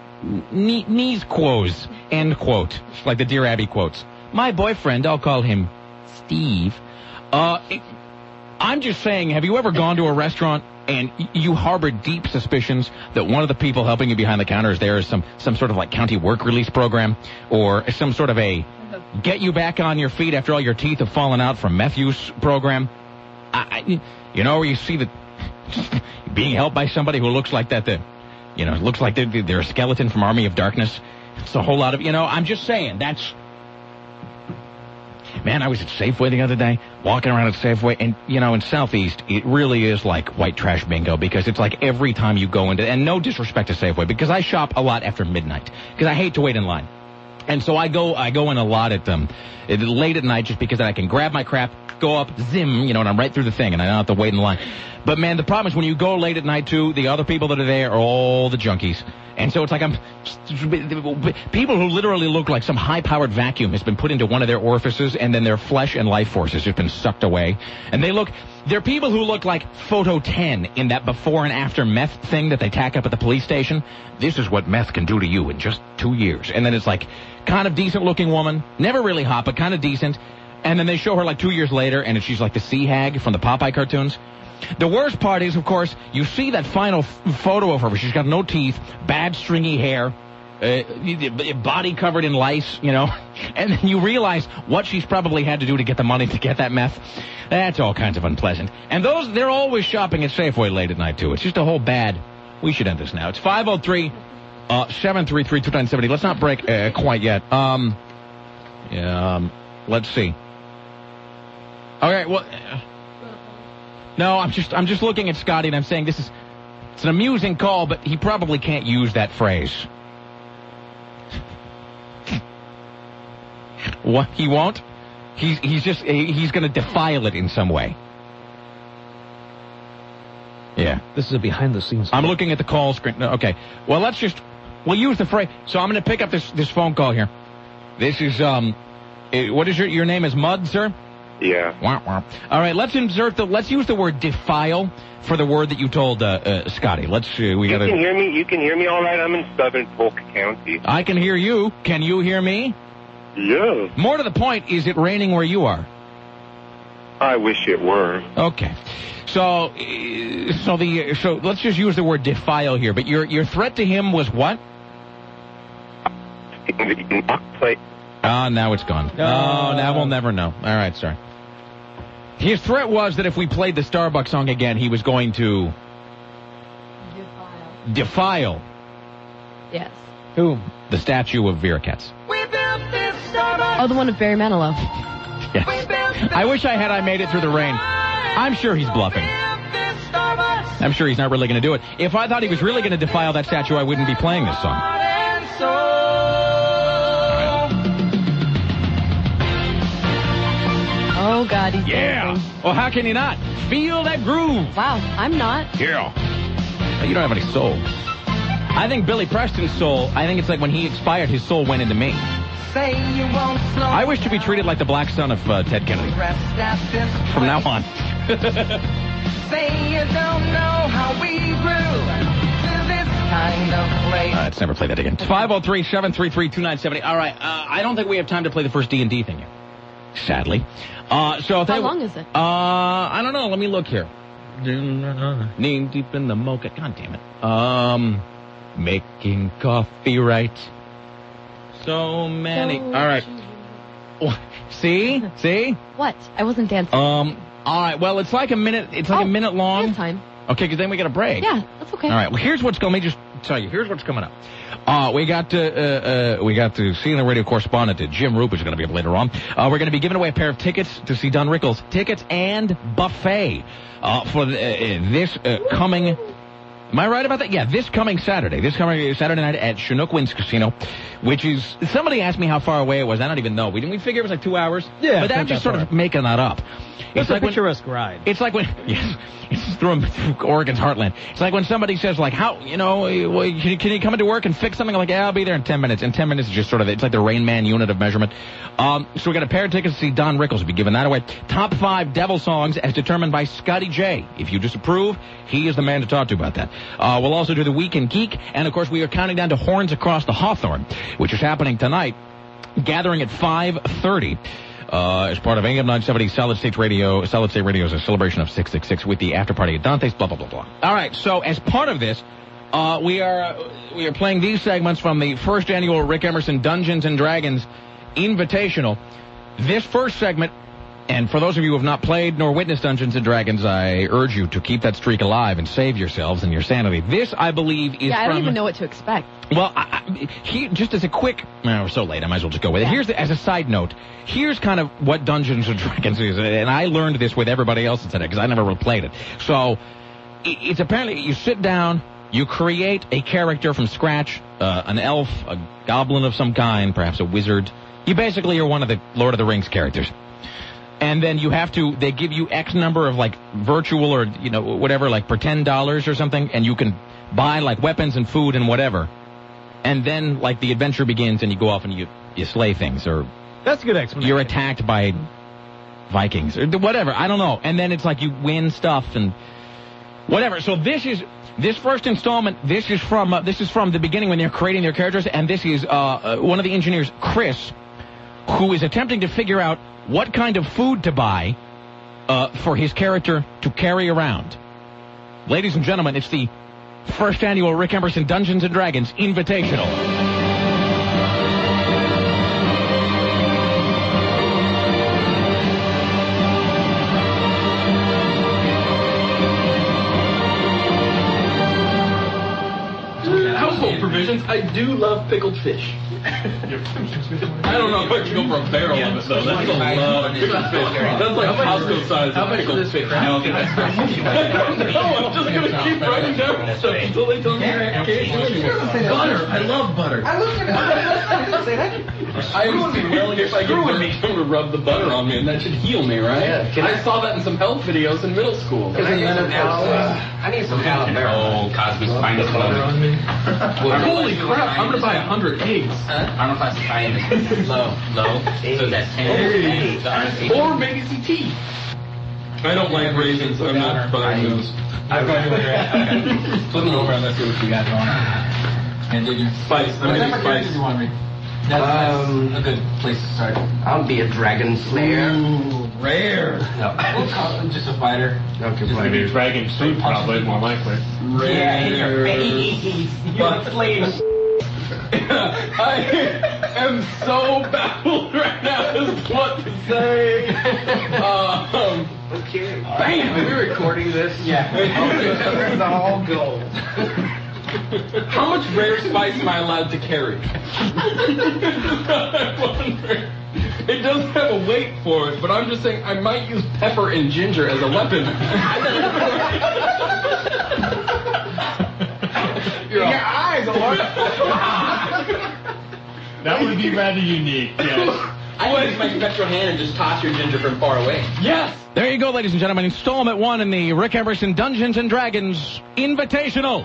Nizquos, end quote. Like the Dear Abby quotes. My boyfriend, I'll call him Steve. Uh, it, I'm just saying, have you ever gone to a restaurant and y- you harbor deep suspicions that one of the people helping you behind the counter is there is some, some sort of like county work release program or some sort of a get you back on your feet after all your teeth have fallen out from meth use program? I, I, you know, where you see that being helped by somebody who looks like that, the, you know, looks like they're, they're a skeleton from Army of Darkness. It's a whole lot of, you know, I'm just saying, that's... Man, I was at Safeway the other day, walking around at Safeway, and, you know, in Southeast, it really is like white trash bingo, because it's like every time you go into, and no disrespect to Safeway, because I shop a lot after midnight, because I hate to wait in line. And so I go, I go in a lot at, um, late at night, just because I can grab my crap, go up, zim, you know, and I'm right through the thing, and I don't have to wait in line. But, man, the problem is when you go late at night, too, the other people that are there are all the junkies. And so it's like I'm... People who literally look like some high-powered vacuum has been put into one of their orifices, and then their flesh and life force has just been sucked away. And they look... They're people who look like Photo ten in that before and after meth thing that they tack up at the police station. This is what meth can do to you in just two years. And then it's like, kind of decent-looking woman. Never really hot, but kind of decent. And then they show her like two years later, and she's like the sea hag from the Popeye cartoons. The worst part is, of course, you see that final f- photo of her where she's got no teeth, bad stringy hair, uh, body covered in lice, you know, and then you realize what she's probably had to do to get the money to get that meth. That's all kinds of unpleasant. And those, they're always shopping at Safeway late at night, too. It's just a whole bad... We should end this now. It's five oh three, seven three three, two nine seven oh. Let's not break uh, quite yet. Um, yeah, um, let's see. Okay, well... Uh, No, I'm just I'm just looking at Scotty and I'm saying this is it's an amusing call, but he probably can't use that phrase. What? He won't? He's he's just he's going to defile it in some way. Yeah. This is a behind-the-scenes. I'm looking at the call screen. No, okay. Well, let's just... We'll use the phrase... So I'm going to pick up this, this phone call here. This is... um. eh, What is your... Your name is Mud, sir? Yeah. Wah, wah. All right, let's insert the... Let's use the word defile for the word that you told uh, uh, Scotty. Let's... Uh, we You gotta... can hear me. You can hear me all right. I'm in southern Polk County. I can hear you. Can you hear me? Yeah. More to the point, is it raining where you are? I wish it were. Okay. So, uh, so the so let's just use the word defile here. But your your threat to him was what? Ah, now it's gone. Oh, now we'll never know. All right, sorry. His threat was that if we played the Starbucks song again, he was going to defile. Defile. Yes. Who? The statue of Vera Katz. Oh, the one with Barry Manilow. Yes. I wish I had I made it through the rain. I'm sure he's bluffing. I'm sure he's not really going to do it. If I thought he was really going to defile that statue, I wouldn't be playing this song. Oh, God, he's Yeah. dancing. Well, how can you not? Feel that groove. Wow, I'm not. Yeah. You don't have any soul. I think Billy Preston's soul, I think it's like when he expired, his soul went into me. Say you won't slow I wish to be treated like the black son of uh, Ted Kennedy. rest at this From now on. Say you don't know how we grew to this kind of place. Uh, let's never play that again. five oh three, seven three three, two nine seven oh. All right, uh, I don't think we have time to play the first D and D thing yet. Sadly. Uh, so How long is it? Uh, I don't know. Let me look here. Knee deep in the mocha. God damn it. Um, making coffee right. So many. All right. See? See? What? I wasn't dancing. Um. All right. Well, it's like a minute. It's like Oh, a minute long. we have time. Okay, because then we got a break. Yeah, that's okay. All right. Well, here's what's going. Let me just tell you. Here's what's coming up. Uh, we got to uh, uh, we got to C N N radio correspondent uh, Jim Roop is going to be up later on. Uh, we're going to be giving away a pair of tickets to see Don Rickles. Tickets and buffet uh, for the, uh, this uh, coming. Am I right about that? Yeah, this coming Saturday. This coming Saturday night at Chinook Winds Casino, which is... Somebody asked me how far away it was. I don't even know. We didn't we figure it was like two hours? Yeah, But it's I'm not just that sort of far. making that up. It's a like when- picturesque ride. It's like when... Yes, it's through, through Oregon's heartland. It's like when somebody says, like, how, you know, well, can you, can you come into work and fix something? I'm like, yeah, I'll be there in ten minutes. And ten minutes is just sort of... It's like the Rain Man unit of measurement. Um, so we got a pair of tickets to see Don Rickles. We'll be giving that away. Top five Devil songs as determined by Scotty J. If you disapprove, he is the man to talk to about that. Uh, we'll also do the Week in Geek, and of course we are counting down to Horns Across the Hawthorne, which is happening tonight, gathering at five thirty. Uh, as part of A M nine seventy Solid State Radio, Solid State Radio is a celebration of six six six with the after party at Dante's, blah, blah, blah, blah. All right, so as part of this, uh, we are uh, we are playing these segments from the first annual Rick Emerson Dungeons and Dragons Invitational. This first segment, and for those of you who have not played nor witnessed Dungeons and Dragons, I urge you to keep that streak alive and save yourselves and your sanity. This, I believe, is Yeah, I from... don't even know what to expect. Well, I, I, he, just as a quick... Well, we're so late, I might as well just go with it. Yeah. Here's the, as a side note, here's kind of what Dungeons and Dragons is, and I learned this with everybody else today, because I never really played it. So, it, it's apparently, you sit down, you create a character from scratch, uh, an elf, a goblin of some kind, perhaps a wizard. You basically are one of the Lord of the Rings characters. And then you have to, they give you X number of, like, virtual or, you know, whatever, like, pretend dollars or something, and you can buy, like, weapons and food and whatever. And then, like, the adventure begins and you go off and you, you slay things, or... That's a good explanation. You're attacked by Vikings, or whatever, I don't know. And then it's like you win stuff and whatever. So this is... This first installment, this is from uh, this is from the beginning when they're creating their characters, and this is uh, uh, one of the engineers, Chris, who is attempting to figure out what kind of food to buy uh, for his character to carry around. Ladies and gentlemen, it's the first annual Rick Emerson Dungeons and Dragons Invitational. Household provisions. I do love pickled fish. I don't know if I can go for a barrel of it, though. That's a lot of pickled fish. That's like Costco size of pickled fish. I don't think that's No, I'm just going to keep writing down stuff until they tell me I can't do anymore. Butter. I love butter. I look at say that? I was well, if I get me to rub the butter on me, and that should heal me, right? Yeah, can I, I- saw that in some health videos in middle school. Can I get some aloe? I need some aloe vera. Oh, Cosby's finest moment. Holy crap, I'm gonna buy a hundred eggs. I don't know if that's finest. Low. Low. So that's ten. Or maybe some tea. I don't like raisins. I'm not buying those. I'm going to okay. Flip it over and let's see what you got going on. And did you Spice. I'm Whatever getting characters spice. you want to read. That's, Um, that's a good place to start. I'll be a dragon slayer. Ooh, rare. No, we'll call him just a fighter. Okay, Just fighter. maybe Dragon suit, probably, more likely. Yeah, in your face. But- You slave. I am so baffled right now as to what to say. Um, Okay. bam! Are we recording this? Yeah. It's all gold. How much rare spice am I allowed to carry? I wonder. It doesn't have a weight for it, but I'm just saying I might use pepper and ginger as a weapon. Your eyes are That would be rather unique, yes. I can use my spectral hand and just toss your ginger from far away. Yes! There you go, ladies and gentlemen. Installment one in the Rick Emerson Dungeons and Dragons Invitational.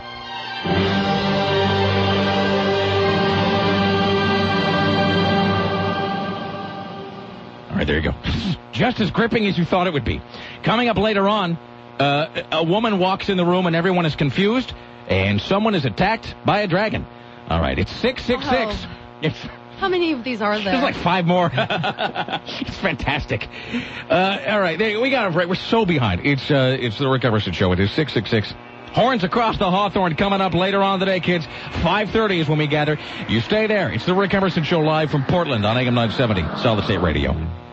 All right, there you go. Just as gripping as you thought it would be. Coming up later on, uh, a woman walks in the room and everyone is confused, and someone is attacked by a dragon. All right, it's six six six. Oh. It's How many of these are there? There's like five more. It's fantastic. Uh, all right, there, we got it right. We're so behind. It's uh, it's the Rick Emerson Show. It is six six six. Horns across the Hawthorne coming up later on today, kids. five thirty is when we gather. You stay there. It's the Rick Emerson Show live from Portland on A M nine seventy, Solid State Radio.